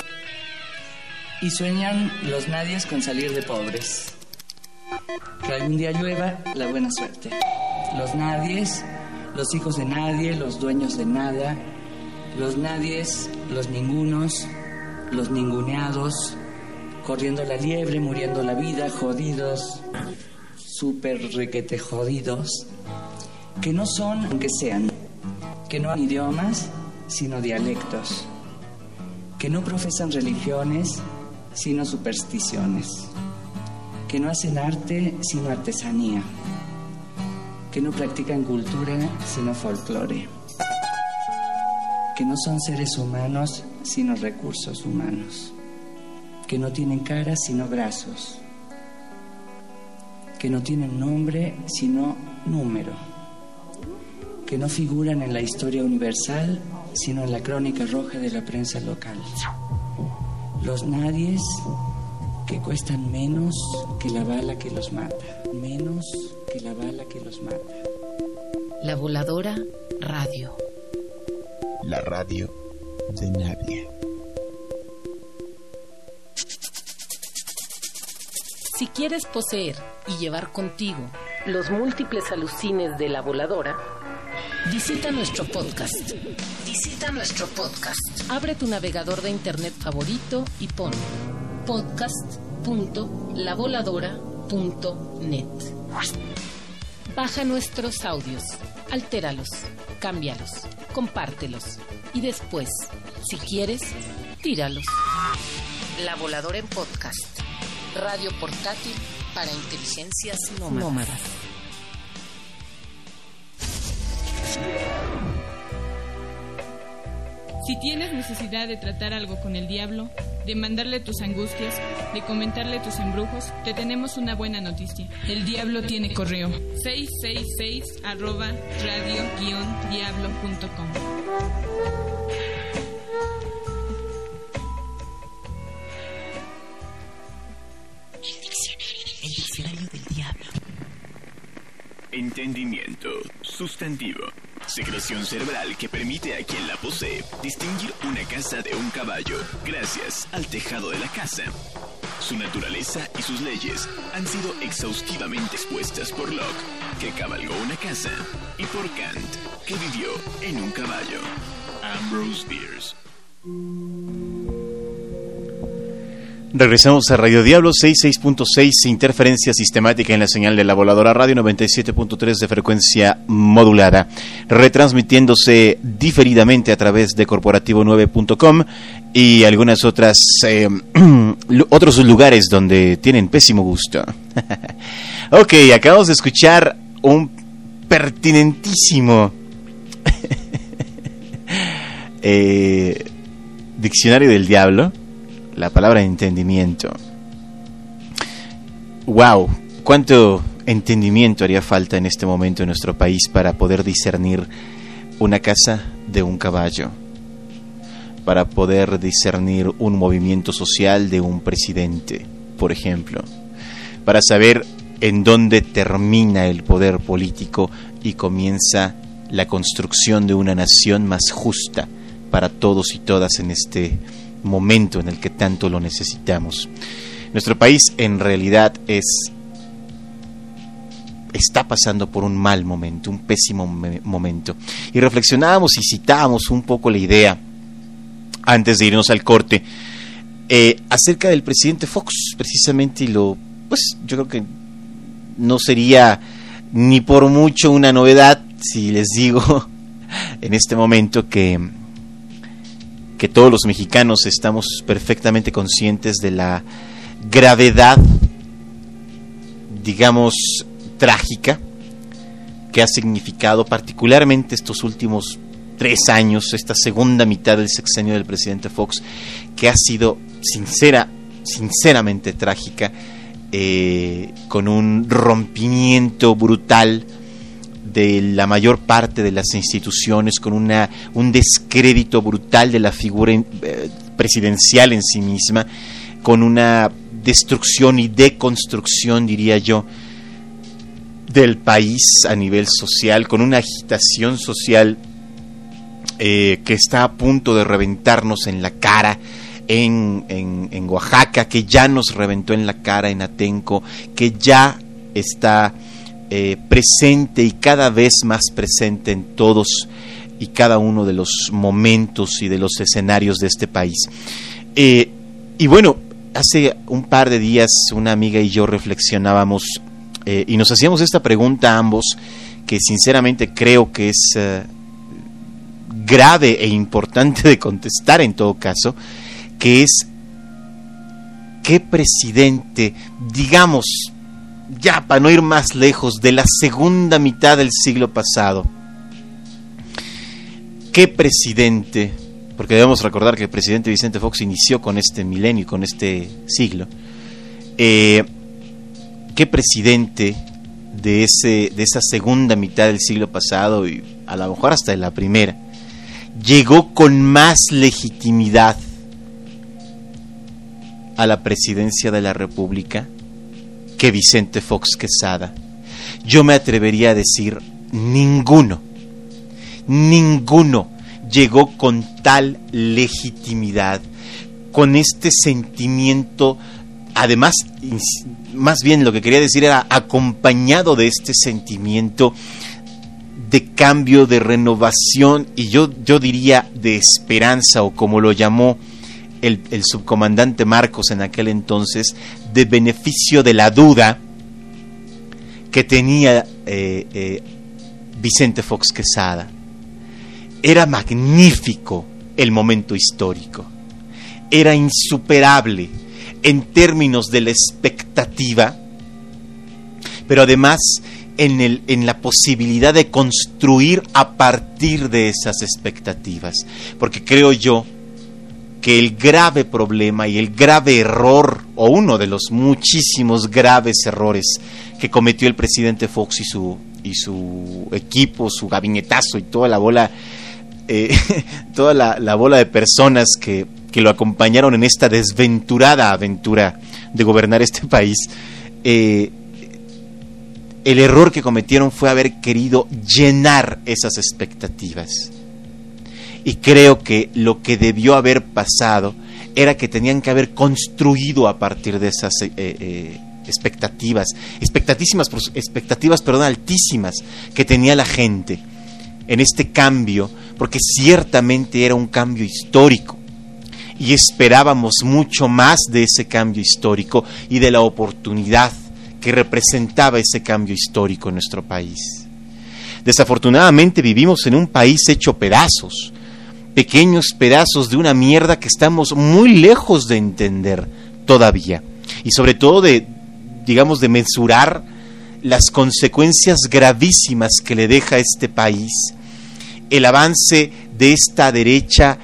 P: Y sueñan los nadies con salir de pobres. Que algún día llueva la buena suerte. Los nadies, los hijos de nadie, los dueños de nada. Los nadies, los ningunos, los ninguneados, corriendo la liebre, muriendo la vida, jodidos, súper requete jodidos, que no son aunque sean, que no han idiomas, sino dialectos, que no profesan religiones, sino supersticiones, que no hacen arte, sino artesanía, que no practican cultura, sino folclore, que no son seres humanos, sino recursos humanos, que no tienen caras, sino brazos, que no tienen nombre, sino número, que no figuran en la historia universal, sino en la crónica roja de la prensa local. Los nadies que cuestan menos que la bala que los mata, menos que la bala que los mata.
E: La Voladora Radio.
H: La radio de nadie.
E: Si quieres poseer y llevar contigo los múltiples alucines de La Voladora, visita nuestro podcast. Visita nuestro podcast. Abre tu navegador de internet favorito y pon podcast punto la voladora punto net. Baja nuestros audios, altéralos, cámbialos, compártelos y después, si quieres, tíralos. La Voladora en podcast. Radio portátil para inteligencias nómadas.
C: Si tienes necesidad de tratar algo con el diablo, de mandarle tus angustias, de comentarle tus embrujos, te tenemos una buena noticia. El diablo tiene correo. seiscientos sesenta y seis arroba radio guion diablo punto com.
E: El diccionario del diablo.
H: Entendimiento. Sustantivo. Secreción cerebral que permite a quien la posee distinguir una casa de un caballo gracias al tejado de la casa. Su naturaleza y sus leyes han sido exhaustivamente expuestas por Locke, que cabalgó una casa, y por Kant, que vivió en un caballo. Ambrose Bierce.
A: Regresamos a Radio Diablo sesenta y seis punto seis, interferencia sistemática en la señal de La Voladora Radio, noventa y siete punto tres de frecuencia modulada, retransmitiéndose diferidamente a través de corporativo nueve punto com y algunas otras eh, otros lugares donde tienen pésimo gusto. Ok, acabamos de escuchar un pertinentísimo eh, diccionario del diablo. La palabra entendimiento. Wow, cuánto entendimiento haría falta en este momento en nuestro país para poder discernir una casa de un caballo, para poder discernir un movimiento social de un presidente, por ejemplo, para saber en dónde termina el poder político y comienza la construcción de una nación más justa para todos y todas en este momento en el que tanto lo necesitamos. Nuestro país en realidad es está pasando por un mal momento, un pésimo me- momento. Y reflexionábamos y citábamos un poco la idea, antes de irnos al corte, eh, acerca del presidente Fox, precisamente, y lo, pues yo creo que no sería ni por mucho una novedad si les digo en este momento que, que todos los mexicanos estamos perfectamente conscientes de la gravedad, digamos, trágica que ha significado particularmente estos últimos tres años, esta segunda mitad del sexenio del presidente Fox, que ha sido sincera, sinceramente trágica, eh, con un rompimiento brutal de la mayor parte de las instituciones, con una un descrédito brutal de la figura eh, presidencial en sí misma, con una destrucción y deconstrucción, diría yo, del país a nivel social, con una agitación social eh, que está a punto de reventarnos en la cara en, en, en Oaxaca, que ya nos reventó en la cara en Atenco, que ya está eh, presente y cada vez más presente en todos y cada uno de los momentos y de los escenarios de este país. Eh, y bueno, hace un par de días una amiga y yo reflexionábamos eh, y nos hacíamos esta pregunta a ambos, que sinceramente creo que es eh, grave e importante de contestar en todo caso, que es: ¿qué presidente, digamos, ya para no ir más lejos, de la segunda mitad del siglo pasado, qué presidente, porque debemos recordar que el presidente Vicente Fox inició con este milenio y con este siglo, eh, qué presidente de ese de esa segunda mitad del siglo pasado, y a lo mejor hasta de la primera, llegó con más legitimidad a la presidencia de la República que Vicente Fox Quesada? Yo me atrevería a decir ninguno, ninguno llegó con tal legitimidad, con este sentimiento, además, más bien lo que quería decir era acompañado de este sentimiento de cambio, de renovación, y yo, yo diría de esperanza, o como lo llamó el, el subcomandante Marcos en aquel entonces, de beneficio de la duda que tenía eh, eh, Vicente Fox Quesada. Era magnífico el momento histórico, era insuperable en términos de la expectativa, pero además en, el, en la posibilidad de construir a partir de esas expectativas, porque creo yo que el grave problema y el grave error, o uno de los muchísimos graves errores que cometió el presidente Fox y su, y su equipo, su gabinetazo y toda la bola, eh, toda la, la bola de personas que, que lo acompañaron en esta desventurada aventura de gobernar este país, eh, el error que cometieron fue haber querido llenar esas expectativas. Y creo que lo que debió haber pasado era que tenían que haber construido a partir de esas eh, eh, expectativas, expectativas, expectativas, perdón, altísimas que tenía la gente en este cambio, porque ciertamente era un cambio histórico y esperábamos mucho más de ese cambio histórico y de la oportunidad que representaba ese cambio histórico en nuestro país. Desafortunadamente vivimos en un país hecho pedazos, pequeños pedazos de una mierda que estamos muy lejos de entender todavía, y sobre todo de, digamos, de mensurar las consecuencias gravísimas que le deja a este país el avance de esta derecha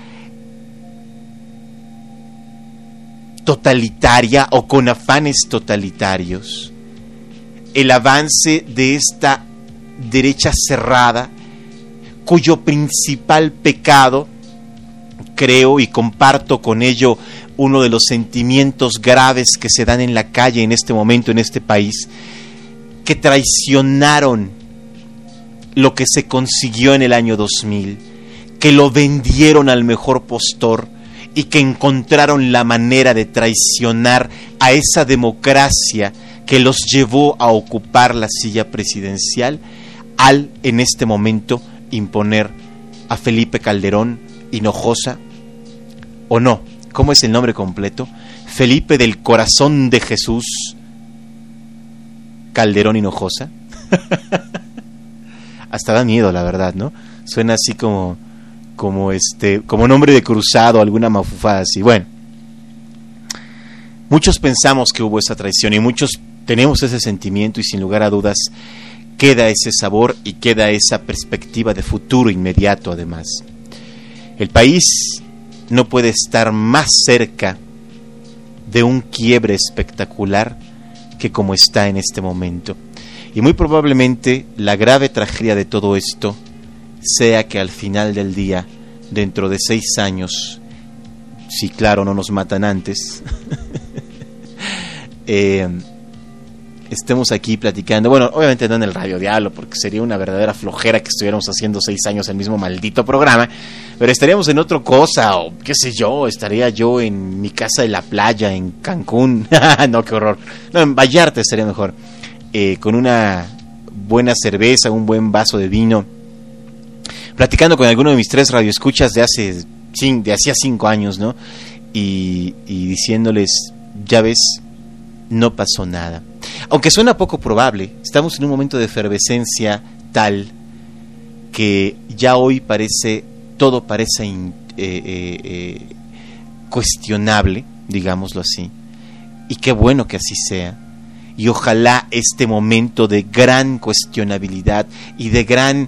A: totalitaria o con afanes totalitarios, el avance de esta derecha cerrada, cuyo principal pecado, creo y comparto con ello uno de los sentimientos graves que se dan en la calle en este momento en este país, que traicionaron lo que se consiguió en el año dos mil, que lo vendieron al mejor postor y que encontraron la manera de traicionar a esa democracia que los llevó a ocupar la silla presidencial al, en este momento, imponer a Felipe Calderón Hinojosa, o no, ¿cómo es el nombre completo? Felipe del Corazón de Jesús Calderón Hinojosa. Hasta da miedo, la verdad, ¿no? Suena así como como este como nombre de cruzado, alguna mafufada así. Bueno, muchos pensamos que hubo esa traición y muchos tenemos ese sentimiento, y sin lugar a dudas queda ese sabor y queda esa perspectiva de futuro inmediato. Además, el país no puede estar más cerca de un quiebre espectacular que como está en este momento. Y muy probablemente la grave tragedia de todo esto sea que al final del día, dentro de seis años, si claro no nos matan antes, eh, estemos aquí platicando, bueno, obviamente no en el Radio Diablo, porque sería una verdadera flojera que estuviéramos haciendo seis años el mismo maldito programa, pero estaríamos en otra cosa, o qué sé yo, estaría yo en mi casa de la playa, en Cancún, no, qué horror, no, en Vallarta estaría mejor, eh, con una buena cerveza, un buen vaso de vino, platicando con alguno de mis tres radioescuchas de hace, de hacía cinco años, ¿no? Y, y diciéndoles, ya ves, no pasó nada. Aunque suena poco probable, estamos en un momento de efervescencia tal que ya hoy parece, todo parece in, eh, eh, eh, cuestionable, digámoslo así, y qué bueno que así sea, y ojalá este momento de gran cuestionabilidad y de gran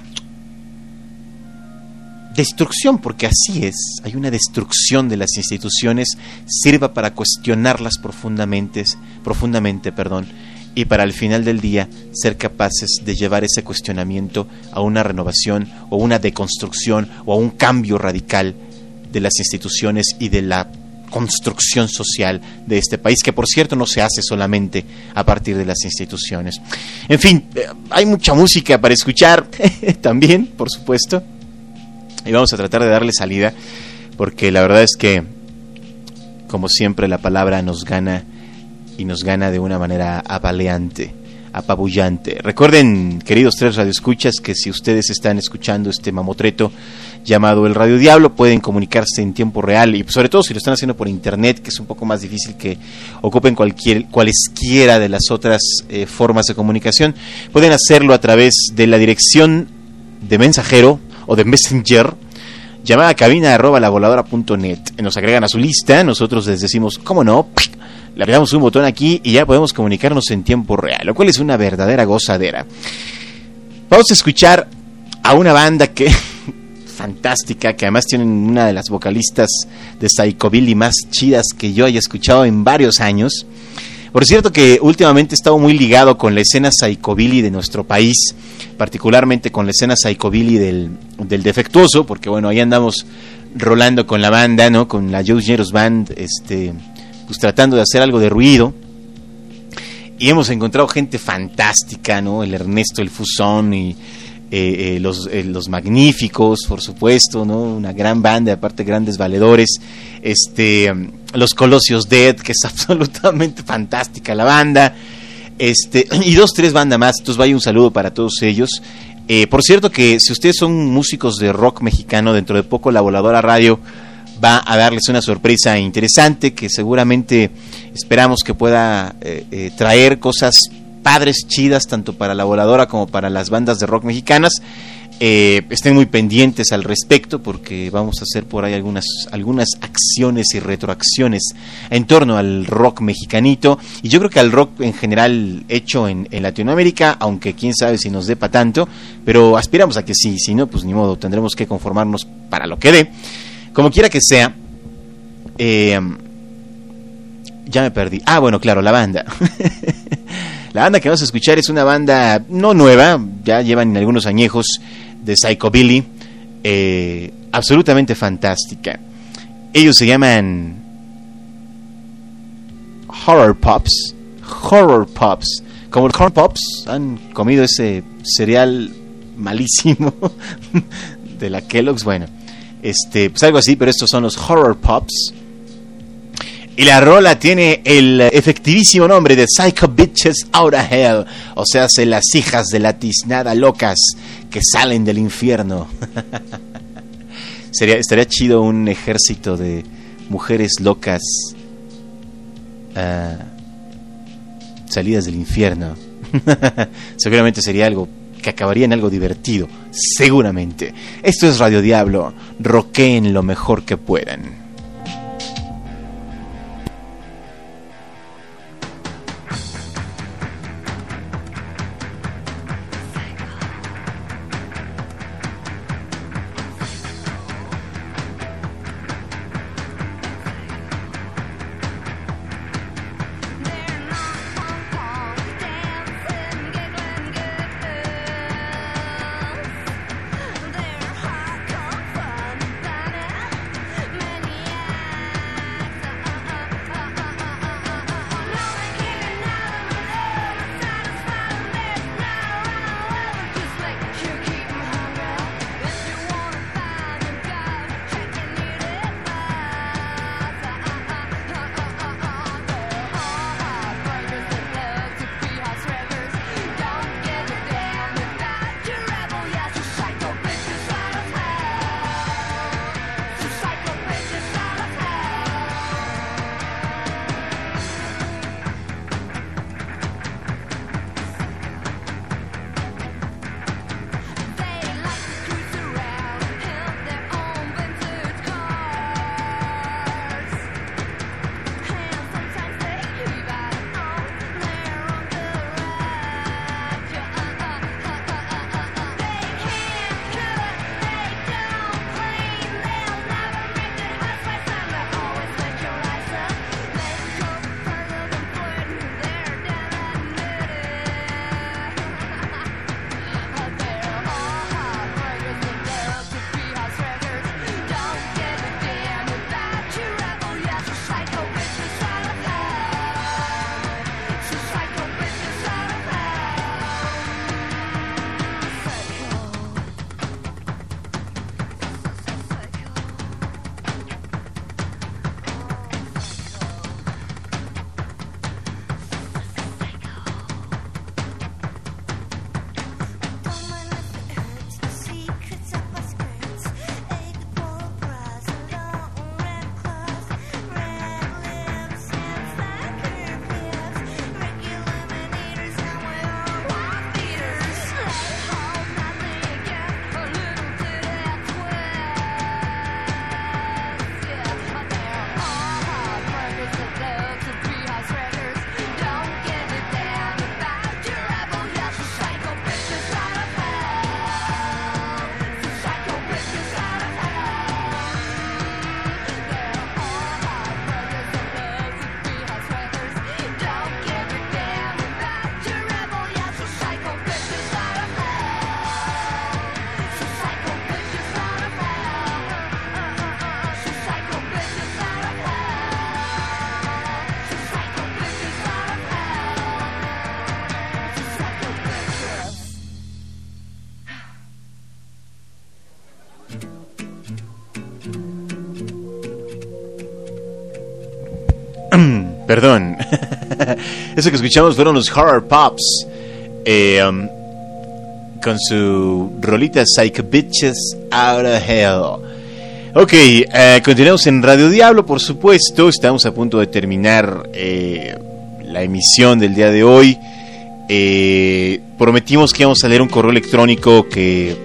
A: destrucción, porque así es, hay una destrucción de las instituciones, sirva para cuestionarlas profundamente, profundamente, perdón, y para al final del día ser capaces de llevar ese cuestionamiento a una renovación o una deconstrucción o a un cambio radical de las instituciones y de la construcción social de este país, que por cierto no se hace solamente a partir de las instituciones. En fin, hay mucha música para escuchar también, por supuesto, y vamos a tratar de darle salida, porque la verdad es que, como siempre, la palabra nos gana, y nos gana de una manera apaleante, apabullante. Recuerden, queridos tres radioescuchas, que si ustedes están escuchando este mamotreto llamado el Radio Diablo, pueden comunicarse en tiempo real, y sobre todo si lo están haciendo por internet, que es un poco más difícil que ocupen cualquier, cualesquiera de las otras eh, formas de comunicación, pueden hacerlo a través de la dirección de mensajero o de Messenger, llamada cabina arroba la voladora punto net. Nos agregan a su lista, nosotros les decimos, ¿cómo no? Le apretamos un botón aquí y ya podemos comunicarnos en tiempo real, lo cual es una verdadera gozadera. Vamos a escuchar a una banda que fantástica, que además tienen una de las vocalistas de Psychobilly más chidas que yo haya escuchado en varios años. Por cierto que últimamente he estado muy ligado con la escena Psychobilly de nuestro país, particularmente con la escena Psychobilly del, del Defectuoso, porque bueno, ahí andamos rolando con la banda, ¿no? Con la Joe Generous Band, este, pues tratando de hacer algo de ruido. Y hemos encontrado gente fantástica, ¿no? El Ernesto, el Fusón y eh, eh, los, eh, los Magníficos, por supuesto, ¿no? Una gran banda, aparte grandes valedores. Este, los Colosios Dead, que es absolutamente fantástica la banda. Este, y dos, tres bandas más. Entonces vaya un saludo para todos ellos. Eh, por cierto que si ustedes son músicos de rock mexicano, dentro de poco La Voladora Radio va a darles una sorpresa interesante que seguramente esperamos que pueda eh, eh, traer cosas padres, chidas, tanto para La Voladora como para las bandas de rock mexicanas. Eh, estén muy pendientes al respecto, porque vamos a hacer por ahí algunas, algunas acciones y retroacciones en torno al rock mexicanito, y yo creo que al rock en general hecho en, en Latinoamérica, aunque quién sabe si nos dé para tanto, pero aspiramos a que sí, si no, pues ni modo, tendremos que conformarnos para lo que dé. Como quiera que sea, eh, ya me perdí. Ah, bueno, claro, la banda. La banda que vamos a escuchar es una banda no nueva, ya llevan algunos añejos de Psychobilly, eh, absolutamente fantástica. Ellos se llaman Horror Pops, Horror Pops. Como los Horror Pops, han comido ese cereal malísimo de la Kellogg's, bueno, este, pues algo así, pero estos son los Horror Pops. Y la rola tiene el efectivísimo nombre de Psycho Bitches Out of Hell. O sea, se las hijas de la tiznada locas que salen del infierno. Sería, estaría chido un ejército de mujeres locas uh, salidas del infierno. Seguramente sería algo que acabaría en algo divertido. Seguramente. Esto es Radio Diablo. Rockeen lo mejor que puedan. Perdón. Eso que escuchamos fueron los Horror Pops. Eh, um, con su rolita Psycho Bitches Out of Hell. Ok, eh, continuamos en Radio Diablo, por supuesto. Estamos a punto de terminar eh, la emisión del día de hoy. Eh, prometimos que íbamos a leer un correo electrónico que,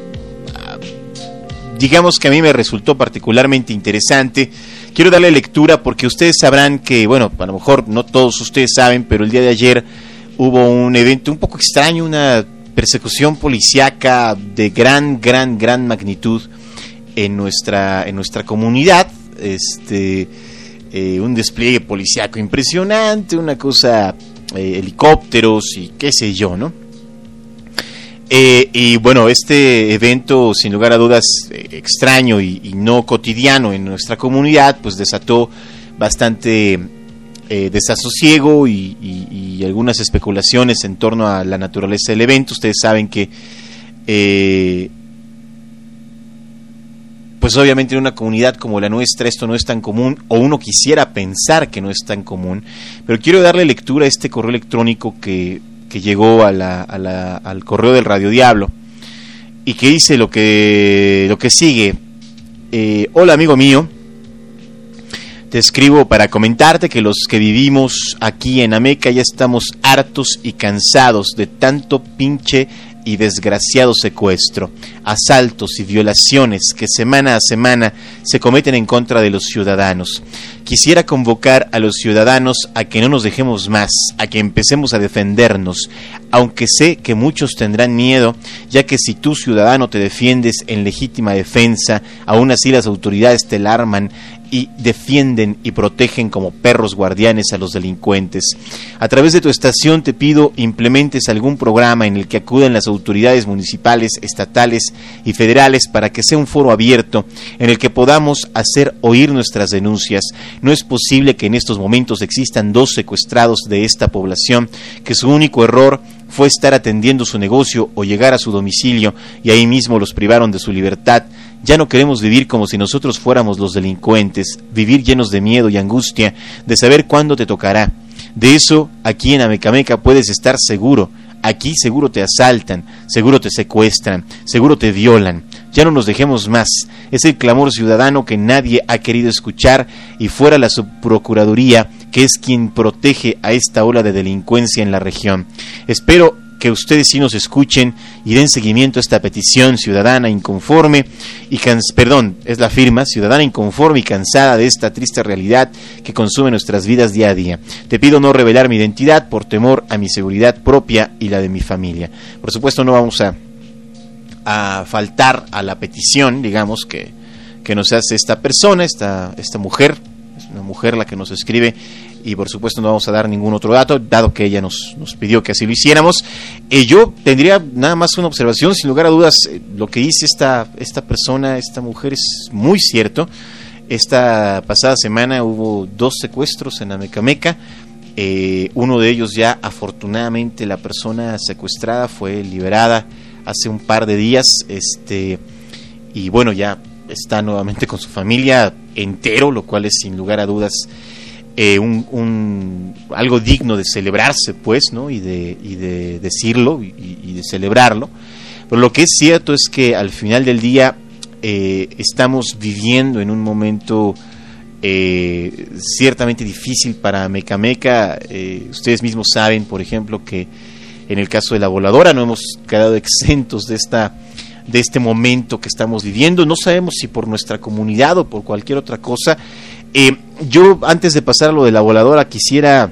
A: uh, digamos que a mí me resultó particularmente interesante. Quiero darle lectura porque ustedes sabrán que, bueno, a lo mejor no todos ustedes saben, pero el día de ayer hubo un evento un poco extraño, una persecución policíaca de gran, gran, gran magnitud en nuestra, en nuestra comunidad. Este, eh, un despliegue policíaco impresionante, una cosa, eh, helicópteros y qué sé yo, ¿no? Eh, y bueno, este evento, sin lugar a dudas, eh, extraño y, y no cotidiano en nuestra comunidad, pues desató bastante eh, desasosiego y, y, y algunas especulaciones en torno a la naturaleza del evento. Ustedes saben que eh, pues obviamente en una comunidad como la nuestra esto no es tan común, o uno quisiera pensar que no es tan común, pero quiero darle lectura a este correo electrónico que, que llegó a la, a la, al correo del Radio Diablo, y que dice lo que, lo que sigue. Eh, hola amigo mío, te escribo para comentarte que los que vivimos aquí en Ameca ya estamos hartos y cansados de tanto pinche y desgraciado secuestro, asaltos y violaciones que semana a semana se cometen en contra de los ciudadanos. Quisiera convocar a los ciudadanos a que no nos dejemos más, a que empecemos a defendernos, aunque sé que muchos tendrán miedo, ya que si tú, ciudadano, te defiendes en legítima defensa, aún así las autoridades te la arman y defienden y protegen como perros guardianes a los delincuentes. A través de tu estación te pido implementes algún programa en el que acudan las autoridades municipales, estatales y federales para que sea un foro abierto en el que podamos hacer oír nuestras denuncias. No es posible que en estos momentos existan dos secuestrados de esta población que su único error fue estar atendiendo su negocio o llegar a su domicilio y ahí mismo los privaron de su libertad. Ya no queremos vivir como si nosotros fuéramos los delincuentes, vivir llenos de miedo y angustia de saber cuándo te tocará. De eso aquí en Amecameca puedes estar seguro. Aquí seguro te asaltan, seguro te secuestran, seguro te violan. Ya no nos dejemos más. Es el clamor ciudadano que nadie ha querido escuchar y fuera la subprocuraduría, que es quien protege a esta ola de delincuencia en la región. Espero que ustedes sí nos escuchen y den seguimiento a esta petición ciudadana inconforme y cans- perdón, es la firma, ciudadana inconforme y cansada de esta triste realidad que consume nuestras vidas día a día. Te pido no revelar mi identidad por temor a mi seguridad propia y la de mi familia. Por supuesto no vamos a, a faltar a la petición, digamos, que, que nos hace esta persona, esta, esta mujer, es una mujer la que nos escribe. Y por supuesto no vamos a dar ningún otro dato, dado que ella nos, nos pidió que así lo hiciéramos. Eh, yo tendría nada más una observación, sin lugar a dudas, eh, lo que dice esta, esta persona, esta mujer es muy cierto. Esta pasada semana hubo dos secuestros en Amecameca, eh, uno de ellos ya afortunadamente la persona secuestrada fue liberada hace un par de días, este y bueno, ya está nuevamente con su familia entero, lo cual es sin lugar a dudas Eh, un, un algo digno de celebrarse, pues, ¿no? Y de, y de decirlo y, y de celebrarlo. Pero lo que es cierto es que al final del día eh, estamos viviendo en un momento eh, ciertamente difícil para Amecameca. Eh, ustedes mismos saben, por ejemplo, que en el caso de la voladora no hemos quedado exentos de esta de este momento que estamos viviendo. No sabemos si por nuestra comunidad o por cualquier otra cosa. Eh, yo, antes de pasar a lo de la voladora, quisiera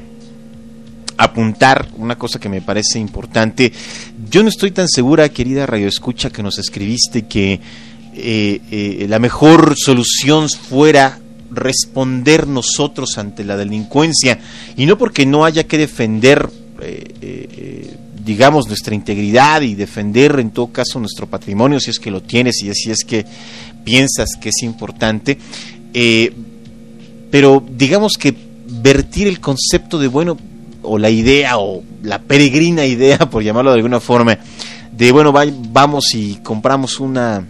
A: apuntar una cosa que me parece importante. Yo no estoy tan segura, querida radioescucha, que nos escribiste, que eh, eh, la mejor solución fuera responder nosotros ante la delincuencia, y no porque no haya que defender eh, eh, digamos nuestra integridad y defender en todo caso nuestro patrimonio, si es que lo tienes y si es que piensas que es importante, eh, pero digamos que vertir el concepto de, bueno, o la idea, o la peregrina idea, por llamarlo de alguna forma, de, bueno, va, vamos y compramos una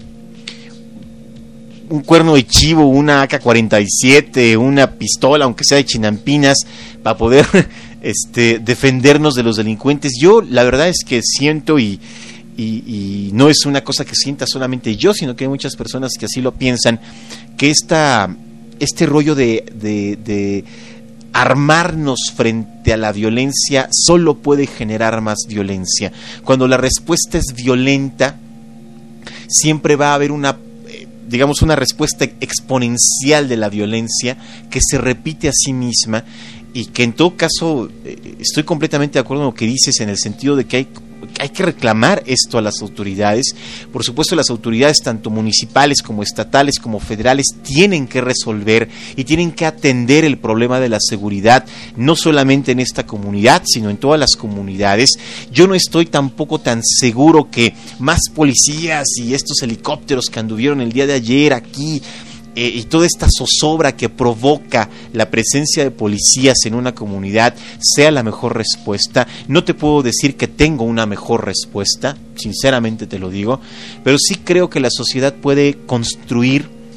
A: un cuerno de chivo, una A K cuarenta y siete, una pistola, aunque sea de chinampinas, para poder este, defendernos de los delincuentes. Yo la verdad es que siento, y, y, y no es una cosa que sienta solamente yo, sino que hay muchas personas que así lo piensan, que esta este rollo de, de, de armarnos frente a la violencia solo puede generar más violencia. Cuando la respuesta es violenta, siempre va a haber una, eh, digamos, una respuesta exponencial de la violencia que se repite a sí misma, y que en todo caso eh, estoy completamente de acuerdo en lo que dices, en el sentido de que hay hay que reclamar esto a las autoridades. Por supuesto, las autoridades tanto municipales como estatales como federales tienen que resolver y tienen que atender el problema de la seguridad, no solamente en esta comunidad, sino en todas las comunidades. Yo no estoy tampoco tan seguro que más policías y estos helicópteros que anduvieron el día de ayer aquí, Eh, y toda esta zozobra que provoca la presencia de policías en una comunidad sea la mejor respuesta. No te puedo decir que tengo una mejor respuesta, sinceramente te lo digo, pero sí creo que la sociedad puede construir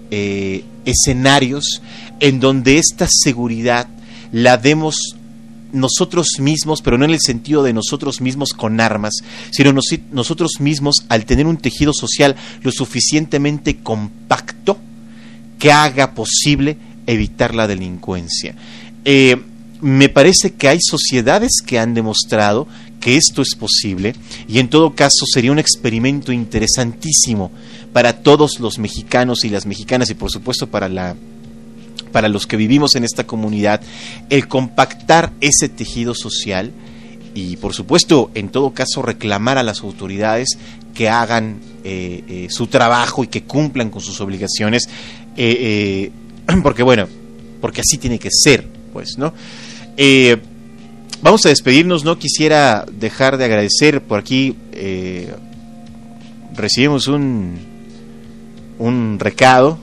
A: eh, escenarios en donde esta seguridad la demos nosotros mismos, pero no en el sentido de nosotros mismos con armas, sino nos, nosotros mismos al tener un tejido social lo suficientemente compacto que haga posible evitar la delincuencia. Eh, me parece que hay sociedades que han demostrado que esto es posible, y en todo caso sería un experimento interesantísimo para todos los mexicanos y las mexicanas, y por supuesto para la para los que vivimos en esta comunidad, el compactar ese tejido social y por supuesto en todo caso reclamar a las autoridades que hagan eh, eh, su trabajo y que cumplan con sus obligaciones, eh, eh, porque bueno, porque así tiene que ser, pues, ¿no? Eh, vamos a despedirnos. No quisiera dejar de agradecer por aquí, eh, recibimos un un recado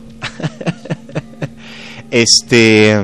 A: este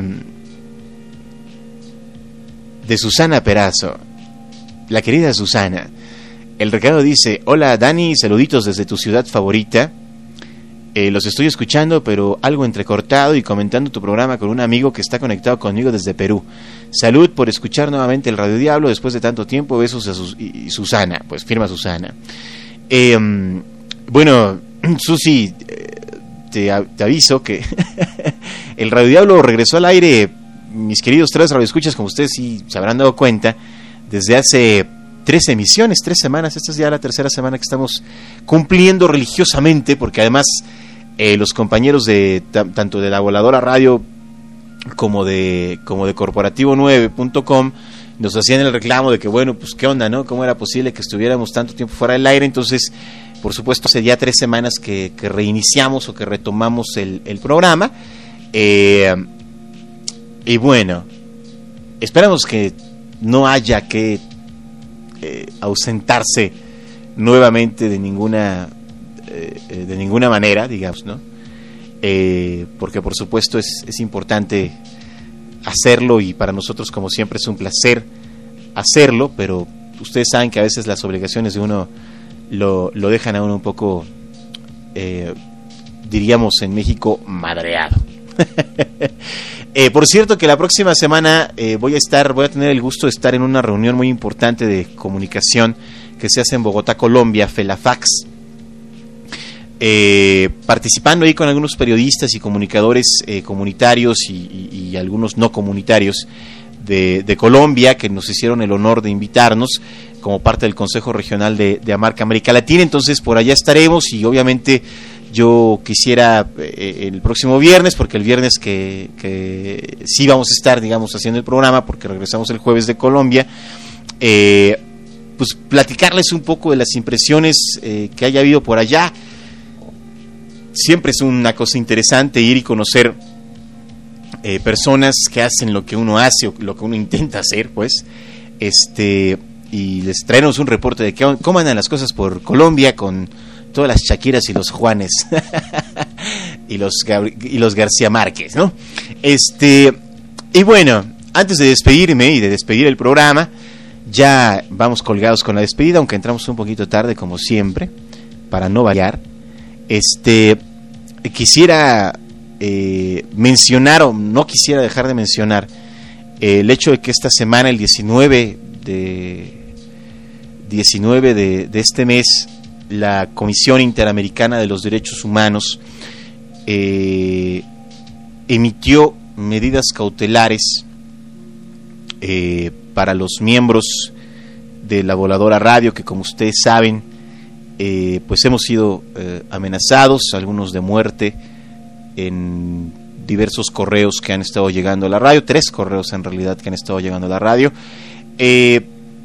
A: de Susana Perazo, la querida Susana. El recado dice: hola Dani, saluditos desde tu ciudad favorita, eh, los estoy escuchando pero algo entrecortado y comentando tu programa con un amigo que está conectado conmigo desde Perú. Salud por escuchar nuevamente el Radio Diablo después de tanto tiempo, besos a Sus- y Susana, pues firma Susana. eh, bueno, Susi, te, te aviso que el Radio Diablo regresó al aire, mis queridos tres radioescuchas, como ustedes sí se habrán dado cuenta, desde hace tres emisiones, tres semanas. Esta es ya la tercera semana que estamos cumpliendo religiosamente, porque además eh, los compañeros de t- tanto de La Voladora Radio como de como de corporativo nueve punto com nos hacían el reclamo de que bueno, pues qué onda, ¿no? ¿Cómo era posible que estuviéramos tanto tiempo fuera del aire? Entonces, por supuesto, hace ya tres semanas que, que reiniciamos o que retomamos el, el programa. Eh, y bueno, esperamos que no haya que eh, ausentarse nuevamente de ninguna eh, de ninguna manera, digamos, ¿no? Eh, porque por supuesto es, es importante hacerlo, y para nosotros, como siempre, es un placer hacerlo, pero ustedes saben que a veces las obligaciones de uno lo, lo dejan a uno un poco, eh, diríamos en México, madreado. eh, por cierto, que la próxima semana eh, voy a estar, voy a tener el gusto de estar en una reunión muy importante de comunicación que se hace en Bogotá, Colombia, FELAFAX, eh, participando ahí con algunos periodistas y comunicadores eh, comunitarios y, y, y algunos no comunitarios de, de Colombia, que nos hicieron el honor de invitarnos como parte del Consejo Regional de, de Amarca América Latina. Entonces por allá estaremos, y obviamente yo quisiera eh, el próximo viernes, porque el viernes que, que sí vamos a estar, digamos, haciendo el programa, porque regresamos el jueves de Colombia, eh, pues platicarles un poco de las impresiones eh, que haya habido por allá. Siempre es una cosa interesante ir y conocer eh, personas que hacen lo que uno hace o lo que uno intenta hacer, pues, este, y les traeremos un reporte de que, cómo andan las cosas por Colombia con todas las Shakiras y los Juanes y los Gabri- y los García Márquez, ¿no? Este, y bueno, antes de despedirme y de despedir el programa, ya vamos colgados con la despedida, aunque entramos un poquito tarde como siempre, para no variar. Este, quisiera eh, mencionar, o no quisiera dejar de mencionar, eh, el hecho de que esta semana, el diecinueve de, diecinueve de, de este mes, la Comisión Interamericana de los Derechos Humanos eh, emitió medidas cautelares eh, para los miembros de La Voladora Radio, que como ustedes saben, eh, pues hemos sido eh, amenazados, algunos de muerte, en diversos correos que han estado llegando a la radio, tres correos en realidad que han estado llegando a la radio. Eh,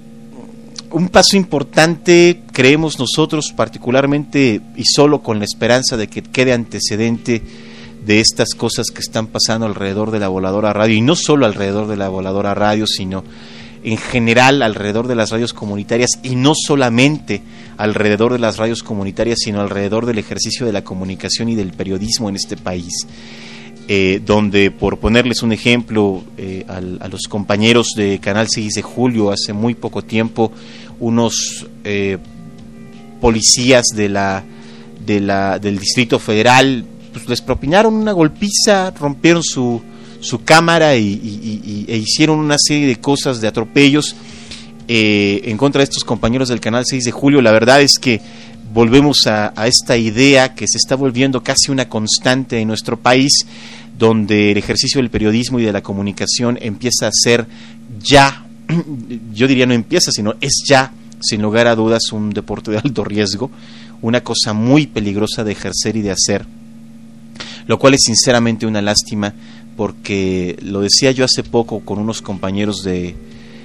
A: un paso importante, creemos nosotros, particularmente y solo con la esperanza de que quede antecedente de estas cosas que están pasando alrededor de La Voladora Radio, y no solo alrededor de La Voladora Radio, sino en general alrededor de las radios comunitarias, y no solamente alrededor de las radios comunitarias, sino alrededor del ejercicio de la comunicación y del periodismo en este país, eh, donde, por ponerles un ejemplo, eh, al, a los compañeros de Canal seis de Julio, hace muy poco tiempo, unos eh, policías de la, de la, del Distrito Federal pues les propinaron una golpiza, rompieron su, su cámara y, y, y, e hicieron una serie de cosas, de atropellos eh, en contra de estos compañeros del Canal seis de Julio. La verdad es que volvemos a, a esta idea que se está volviendo casi una constante en nuestro país, donde el ejercicio del periodismo y de la comunicación empieza a ser ya, yo diría no empieza, sino es ya, sin lugar a dudas, un deporte de alto riesgo, una cosa muy peligrosa de ejercer y de hacer, lo cual es sinceramente una lástima, porque lo decía yo hace poco con unos compañeros de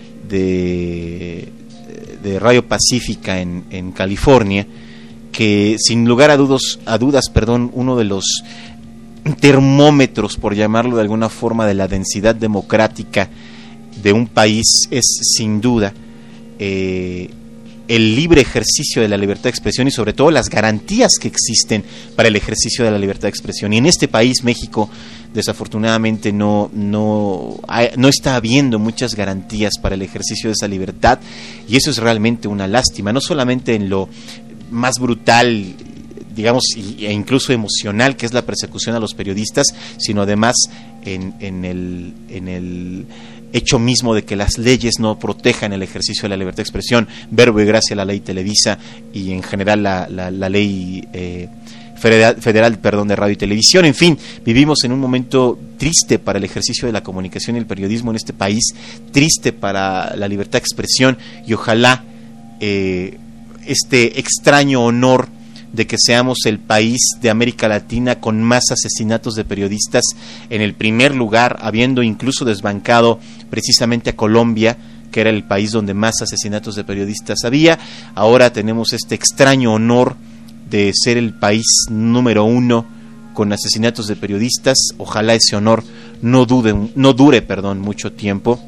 A: de, de Radio Pacífica en, en California, que sin lugar a dudas, a dudas, perdón, uno de los termómetros, por llamarlo de alguna forma, de la densidad democrática de un país es sin duda eh, el libre ejercicio de la libertad de expresión y sobre todo las garantías que existen para el ejercicio de la libertad de expresión. Y en este país, México, desafortunadamente no, no, hay, no está habiendo muchas garantías para el ejercicio de esa libertad, y eso es realmente una lástima, no solamente en lo más brutal, digamos, e incluso emocional, que es la persecución a los periodistas, sino además en, en, el, en el hecho mismo de que las leyes no protejan el ejercicio de la libertad de expresión, verbo y gracia la ley Televisa y en general la, la, la ley eh, federal, federal perdón, de radio y televisión. En fin, vivimos en un momento triste para el ejercicio de la comunicación y el periodismo en este país, triste para la libertad de expresión, y ojalá eh, este extraño honor de que seamos el país de América Latina con más asesinatos de periodistas, en el primer lugar, habiendo incluso desbancado precisamente a Colombia, que era el país donde más asesinatos de periodistas había. Ahora tenemos este extraño honor de ser el país número uno con asesinatos de periodistas. Ojalá ese honor no dude, no dure, perdón, mucho tiempo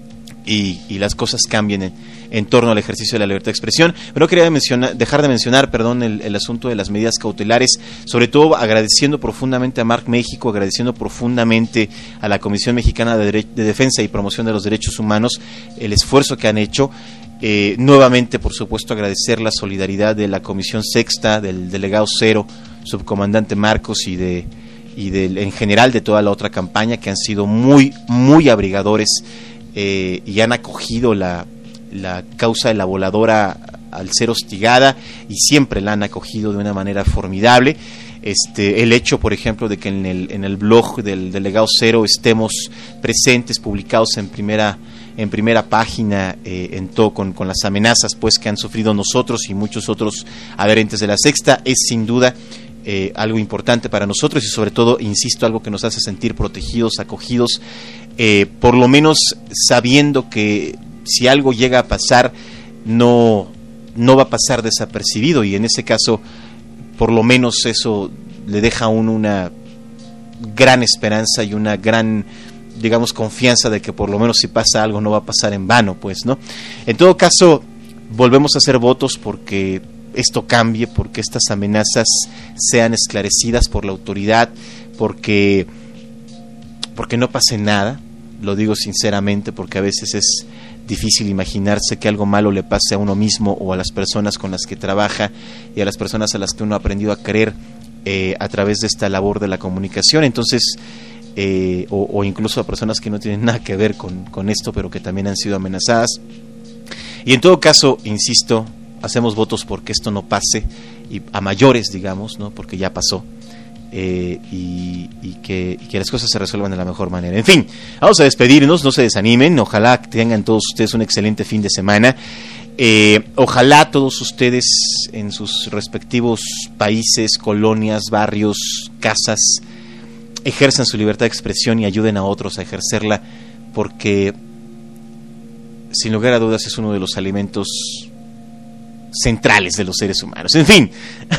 A: y, y las cosas cambien en, en torno al ejercicio de la libertad de expresión. Pero no quería mencionar, dejar de mencionar, perdón, el, el asunto de las medidas cautelares, sobre todo agradeciendo profundamente a Marc México, agradeciendo profundamente a la Comisión Mexicana de, Dere- de Defensa y Promoción de los Derechos Humanos el esfuerzo que han hecho. Eh, nuevamente, por supuesto, agradecer la solidaridad de la Comisión Sexta, del delegado Cero, subcomandante Marcos, y de y de, en general de toda la otra campaña, que han sido muy, muy abrigadores eh, y han acogido la la causa de la voladora al ser hostigada, y siempre la han acogido de una manera formidable. Este, el hecho, por ejemplo, de que en el, en el blog del delegado Cero estemos presentes, publicados en primera en primera página, eh, en todo, con, con las amenazas pues que han sufrido nosotros y muchos otros adherentes de la Sexta, es sin duda eh, algo importante para nosotros, y sobre todo, insisto, algo que nos hace sentir protegidos, acogidos, eh, por lo menos sabiendo que si algo llega a pasar, no, no va a pasar desapercibido, y en ese caso, por lo menos eso le deja a uno una gran esperanza y una gran, digamos, confianza de que por lo menos si pasa algo no va a pasar en vano, pues, ¿no? En todo caso, volvemos a hacer votos porque esto cambie, porque estas amenazas sean esclarecidas por la autoridad, porque, porque no pase nada. Lo digo sinceramente porque a veces es difícil imaginarse que algo malo le pase a uno mismo o a las personas con las que trabaja y a las personas a las que uno ha aprendido a querer eh, a través de esta labor de la comunicación. Entonces, eh, o, o incluso a personas que no tienen nada que ver con, con esto, pero que también han sido amenazadas. Y en todo caso, insisto, hacemos votos porque esto no pase, y a mayores, digamos, ¿no? Porque ya pasó. Eh, y, y, que, y que las cosas se resuelvan de la mejor manera. En fin, vamos a despedirnos, no se desanimen, ojalá tengan todos ustedes un excelente fin de semana. Eh, ojalá todos ustedes en sus respectivos países, colonias, barrios, casas, ejerzan su libertad de expresión y ayuden a otros a ejercerla, porque sin lugar a dudas es uno de los alimentos centrales de los seres humanos. En fin,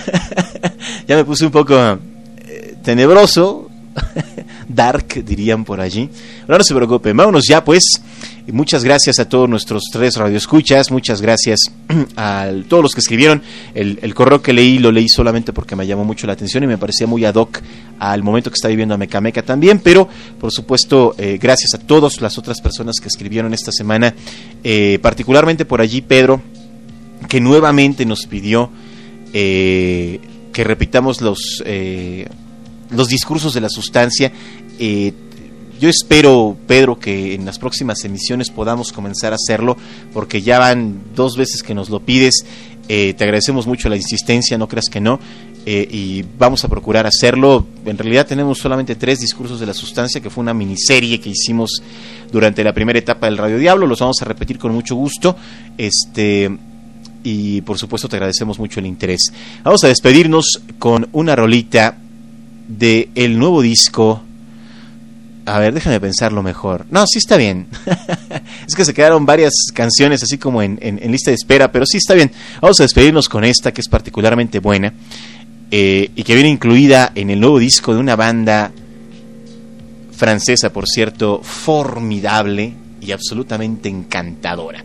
A: ya me puse un poco tenebroso, dark dirían por allí, pero no se preocupen, vámonos ya pues. Muchas gracias a todos nuestros tres radioescuchas, muchas gracias a todos los que escribieron. El, el correo que leí lo leí solamente porque me llamó mucho la atención y me parecía muy ad hoc al momento que está viviendo Amecameca también, pero por supuesto eh, gracias a todas las otras personas que escribieron esta semana, eh, particularmente por allí Pedro, que nuevamente nos pidió eh, que repitamos los... Eh, los discursos de la sustancia. Eh, yo espero, Pedro, que en las próximas emisiones podamos comenzar a hacerlo, porque ya van dos veces que nos lo pides. Eh, te agradecemos mucho la insistencia, no creas que no, eh, y vamos a procurar hacerlo. En realidad tenemos solamente tres discursos de la sustancia, que fue una miniserie que hicimos durante la primera etapa del Radio Diablo. Los vamos a repetir con mucho gusto, este y por supuesto te agradecemos mucho el interés. Vamos a despedirnos con una rolita de el nuevo disco. A ver, déjame pensarlo mejor. No, sí está bien. Es que se quedaron varias canciones así como en, en, en lista de espera, pero sí está bien. Vamos a despedirnos con esta, que es particularmente buena, eh, y que viene incluida en el nuevo disco de una banda francesa, por cierto, formidable y absolutamente encantadora.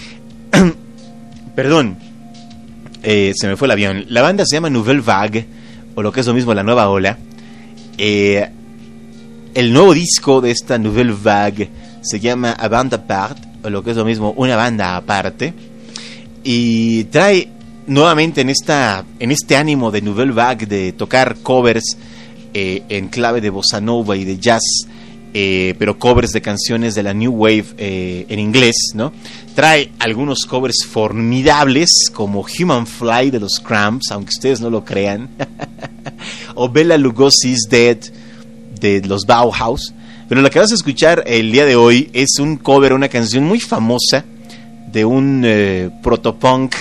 A: Perdón, eh, se me fue el avión. La banda se llama Nouvelle Vague, o lo que es lo mismo, la nueva ola. Eh... El nuevo disco de esta Nouvelle Vague se llama A Bande Apart, o lo que es lo mismo, una banda aparte, y trae nuevamente en esta en este ánimo de Nouvelle Vague de tocar covers eh, en clave de bossa nova y de jazz, eh, pero covers de canciones de la New Wave eh, en inglés, ¿no? Trae algunos covers formidables como Human Fly de los Cramps, aunque ustedes no lo crean, o Bela Lugosi's Dead de los Bauhaus. Pero lo que vas a escuchar el día de hoy es un cover, una canción muy famosa de un eh, protopunk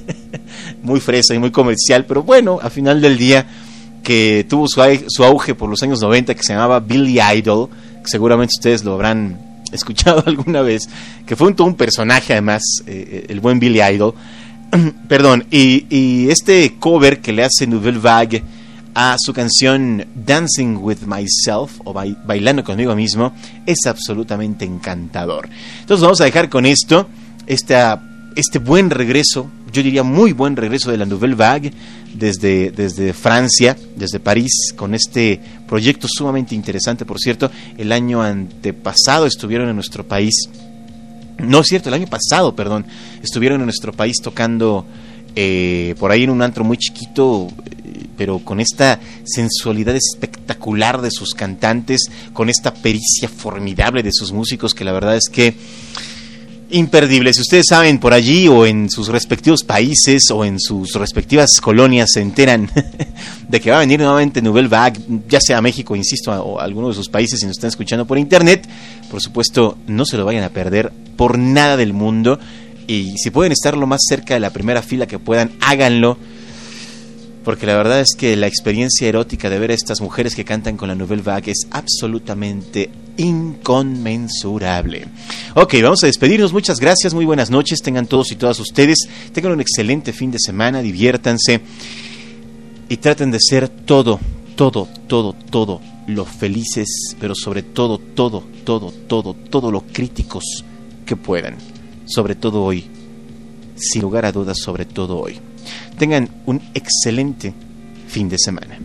A: muy fresa y muy comercial, pero bueno, a final del día, que tuvo su, su auge por los años noventa, que se llamaba Billy Idol, que seguramente ustedes lo habrán escuchado alguna vez, que fue un, todo un personaje además, eh, el buen Billy Idol. Perdón, y, y este cover que le hace Nouvelle Vague a su canción Dancing with Myself, o ba- Bailando conmigo mismo, es absolutamente encantador. Entonces vamos a dejar con esto, esta, este buen regreso, yo diría muy buen regreso de la Nouvelle Vague desde, desde Francia, desde París, con este proyecto sumamente interesante. Por cierto, el año antepasado estuvieron en nuestro país, no es cierto, el año pasado, perdón, estuvieron en nuestro país tocando eh, por ahí en un antro muy chiquito, pero con esta sensualidad espectacular de sus cantantes, con esta pericia formidable de sus músicos, que la verdad es que imperdible. Si ustedes saben por allí, o en sus respectivos países, o en sus respectivas colonias, se enteran de que va a venir nuevamente Nouvelle Vague, ya sea a México, insisto, o a alguno de sus países, si nos están escuchando por internet, por supuesto, no se lo vayan a perder por nada del mundo. Y si pueden estar lo más cerca de la primera fila que puedan, háganlo, porque la verdad es que la experiencia erótica de ver a estas mujeres que cantan con la Nouvelle Vague es absolutamente inconmensurable. Ok, vamos a despedirnos. Muchas gracias, muy buenas noches, tengan todos y todas ustedes, tengan un excelente fin de semana, diviértanse y traten de ser todo, todo, todo, todo lo felices, pero sobre todo, todo, todo, todo, todo lo críticos que puedan, sobre todo hoy, sin lugar a dudas, sobre todo hoy. Tengan un excelente fin de semana.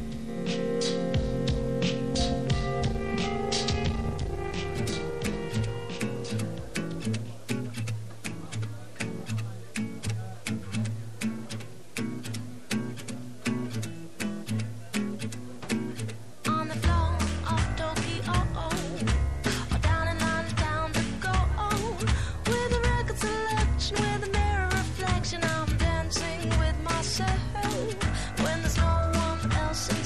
D: When there's no one else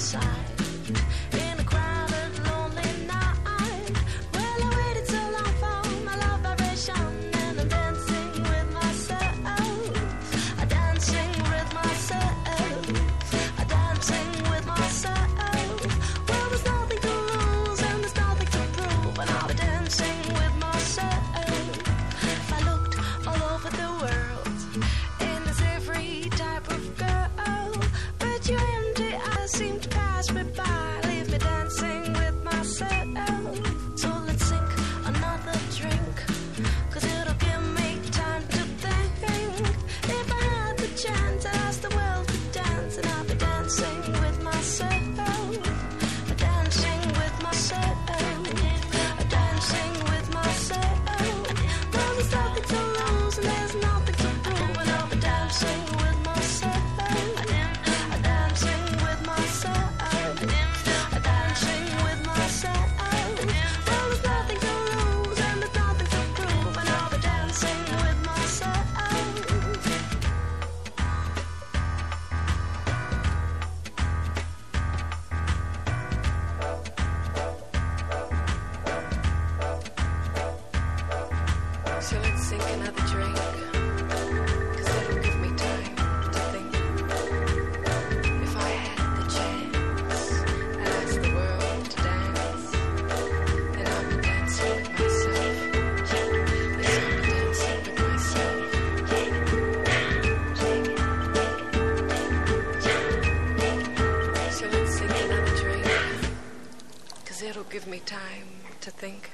Q: me time to think.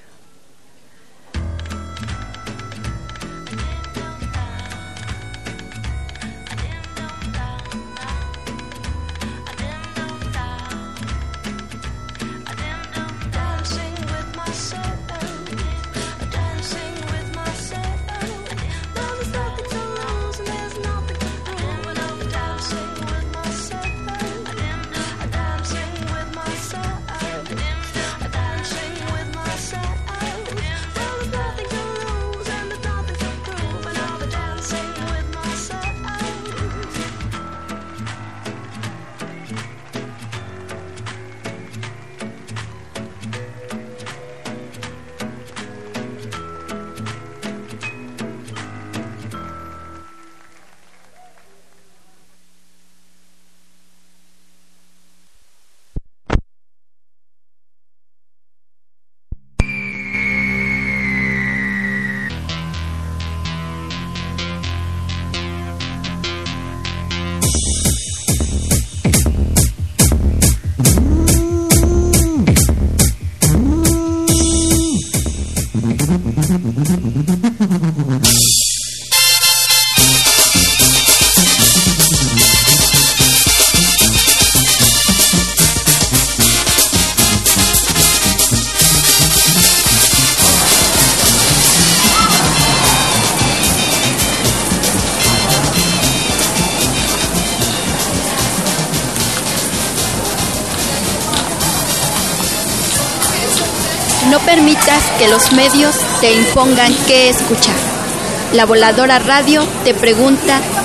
R: No permitas que los medios te impongan qué escuchar. La Voladora Radio te pregunta